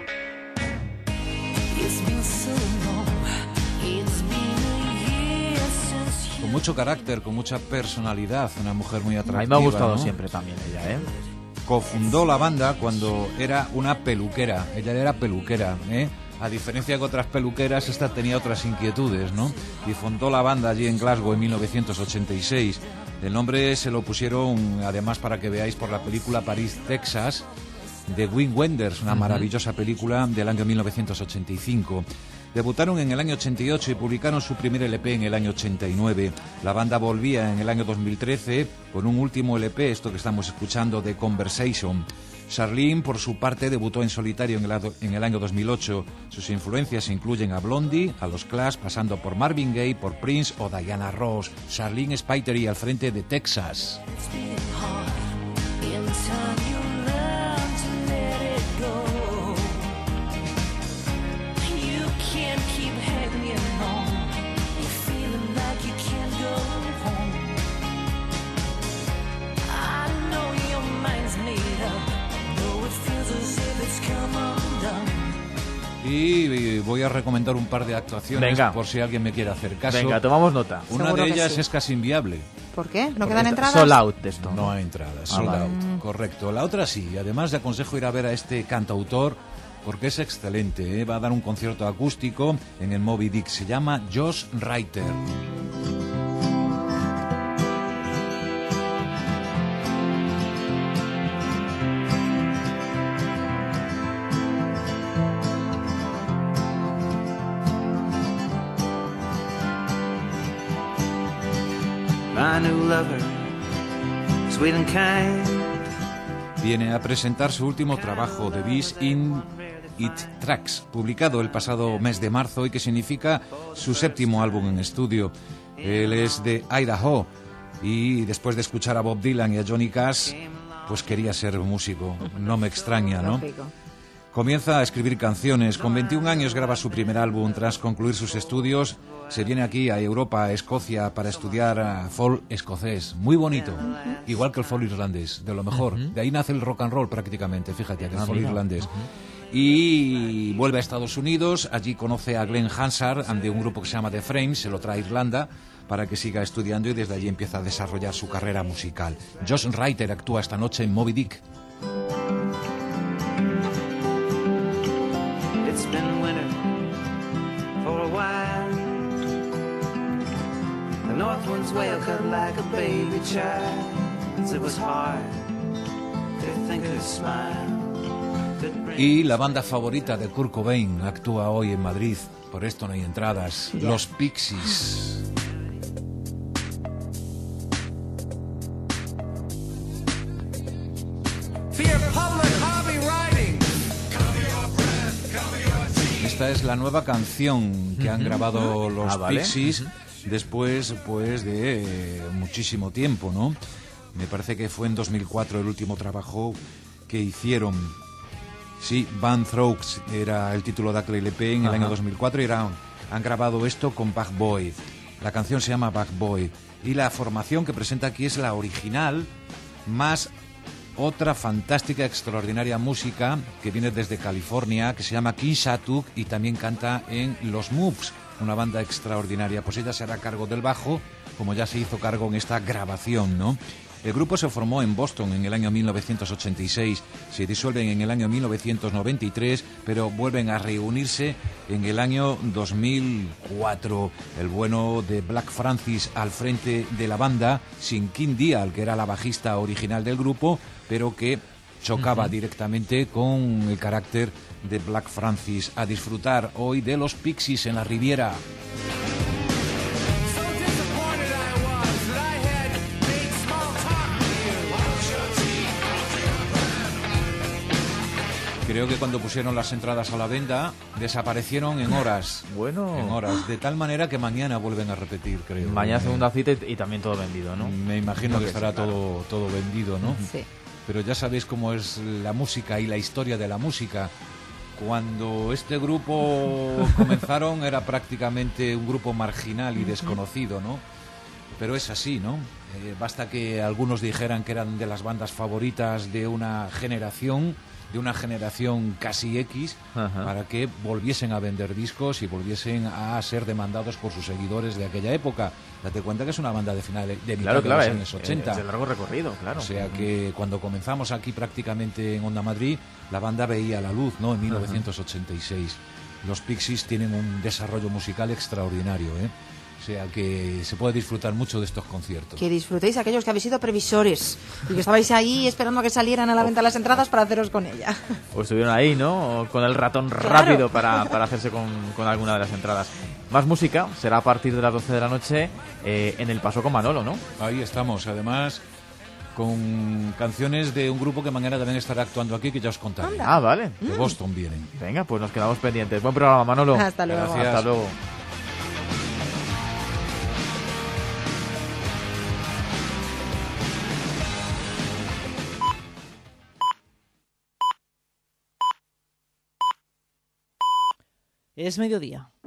It's been so long. It's been a year since Con mucho carácter, con mucha personalidad, una mujer muy A atractiva. mí me ha gustado ¿no? siempre también ella, ¿eh? Cofundó la banda cuando era una peluquera. Ella era peluquera, ¿eh? A diferencia de otras peluqueras, esta tenía otras inquietudes, ¿no? Y fundó la banda allí en Glasgow en mil novecientos ochenta y seis. El nombre se lo pusieron, además, para que veáis, por la película París, Texas, de Wim Wenders, una maravillosa película del año mil novecientos ochenta y cinco. Debutaron en el año ochenta y ocho y publicaron su primer L P en el año ochenta y nueve. La banda volvía en el año dos mil trece con un último L P, esto que estamos escuchando, The Conversation. Charlene, por su parte, debutó en solitario en el, ado- en el año dos mil ocho. Sus influencias incluyen a Blondie, a los Clash, pasando por Marvin Gaye, por Prince o Diana Ross. Charlene Spiteri al frente de Texas. Y voy a recomendar un par de actuaciones. Venga. Por si alguien me quiere hacer caso. Venga, tomamos nota. Una Seguro de que ellas sí. es casi inviable. ¿Por qué? ¿No Porque quedan esta- entradas? Sold out esto. No hay entradas, Ah, sold vale. out, correcto. La otra sí, además le aconsejo ir a ver a este cantautor porque es excelente, ¿eh? Va a dar un concierto acústico en el Moby Dick, se llama Josh Reiter. My new lover, sweet and kind. Viene a presentar su último trabajo, The Beast in It Tracks, publicado el pasado mes de marzo y que significa su séptimo álbum en estudio. Él es de Idaho y después de escuchar a Bob Dylan y a Johnny Cash, pues quería ser músico. No me extraña, ¿no? Comienza a escribir canciones. Con veintiún años graba su primer álbum. Tras concluir sus estudios, se viene aquí a Europa, a Escocia, para estudiar uh, folk escocés. Muy bonito. Igual que el folk irlandés, de lo mejor. De ahí nace el rock and roll prácticamente, fíjate, el Ah, folk mira. irlandés. Y vuelve a Estados Unidos. Allí conoce a Glenn Hansard, de un grupo que se llama The Frames. Se lo trae a Irlanda para que siga estudiando y desde allí empieza a desarrollar su carrera musical. Josh Reiter actúa esta noche en Moby Dick. It's been winter for a while. The north wind's wail cut like a baby child. It was hard to think of smile. Y la banda favorita de Kurt Cobain actúa hoy en Madrid. Por esto no hay entradas. Ya. Los Pixies. Esta es la nueva canción que han grabado los Ah, vale. Pixies después pues de eh, muchísimo tiempo, ¿no? Me parece que fue en dos mil cuatro el último trabajo que hicieron. Sí, Van Throats era el título de aquel L P en el Ajá. año dos mil cuatro y era, han grabado esto con Bad Boy. La canción se llama Bad Boy y la formación que presenta aquí es la original más otra fantástica, extraordinaria música que viene desde California, que se llama King Shatuk y también canta en Los Moves, una banda extraordinaria. Pues ella se hará cargo del bajo, como ya se hizo cargo en esta grabación, ¿no? El grupo se formó en Boston en el año mil novecientos ochenta y seis, se disuelven en el año mil novecientos noventa y tres, pero vuelven a reunirse en el año dos mil cuatro. El bueno de Black Francis al frente de la banda, sin Kim Deal, que era la bajista original del grupo, pero que chocaba Ujú. directamente con el carácter de Black Francis. A disfrutar hoy de los Pixies en la Riviera. Creo que cuando pusieron las entradas a la venta desaparecieron en horas. Bueno. En horas. De tal manera que mañana vuelven a repetir, creo. Mañana segunda cita y, y también todo vendido, ¿no? Me imagino Creo que que estará sí, claro. todo, todo vendido, ¿no? Sí. Pero ya sabéis cómo es la música y la historia de la música. Cuando este grupo comenzaron era prácticamente un grupo marginal y desconocido, ¿no? Pero es así, ¿no? Eh, basta que algunos dijeran que eran de las bandas favoritas de una generación, de una generación casi X, Ajá. para que volviesen a vender discos y volviesen a ser demandados por sus seguidores de aquella época. Date cuenta que es una banda de finales de mitad Claro, de claro, los es- años ochenta. es de largo recorrido, claro. O sea que cuando comenzamos aquí prácticamente en Onda Madrid, la banda veía la luz, ¿no? En mil novecientos ochenta y seis. Los Pixies tienen un desarrollo musical extraordinario, ¿eh? O sea que se puede disfrutar mucho de estos conciertos. Que disfrutéis aquellos que habéis sido previsores y que estabais ahí esperando a que salieran a la venta las entradas para haceros con ella. O estuvieron ahí, ¿no? O con el ratón Claro. rápido para, para hacerse con, con alguna de las entradas. Más música será a partir de las doce de la noche eh, en el Paso con Manolo, ¿no? Ahí estamos, además con canciones de un grupo que mañana también estará actuando aquí, que ya os contaré. Anda. Ah, vale. De Boston vienen. Venga, pues nos quedamos pendientes. Buen programa, Manolo. Hasta luego. Gracias. Hasta luego. Es mediodía.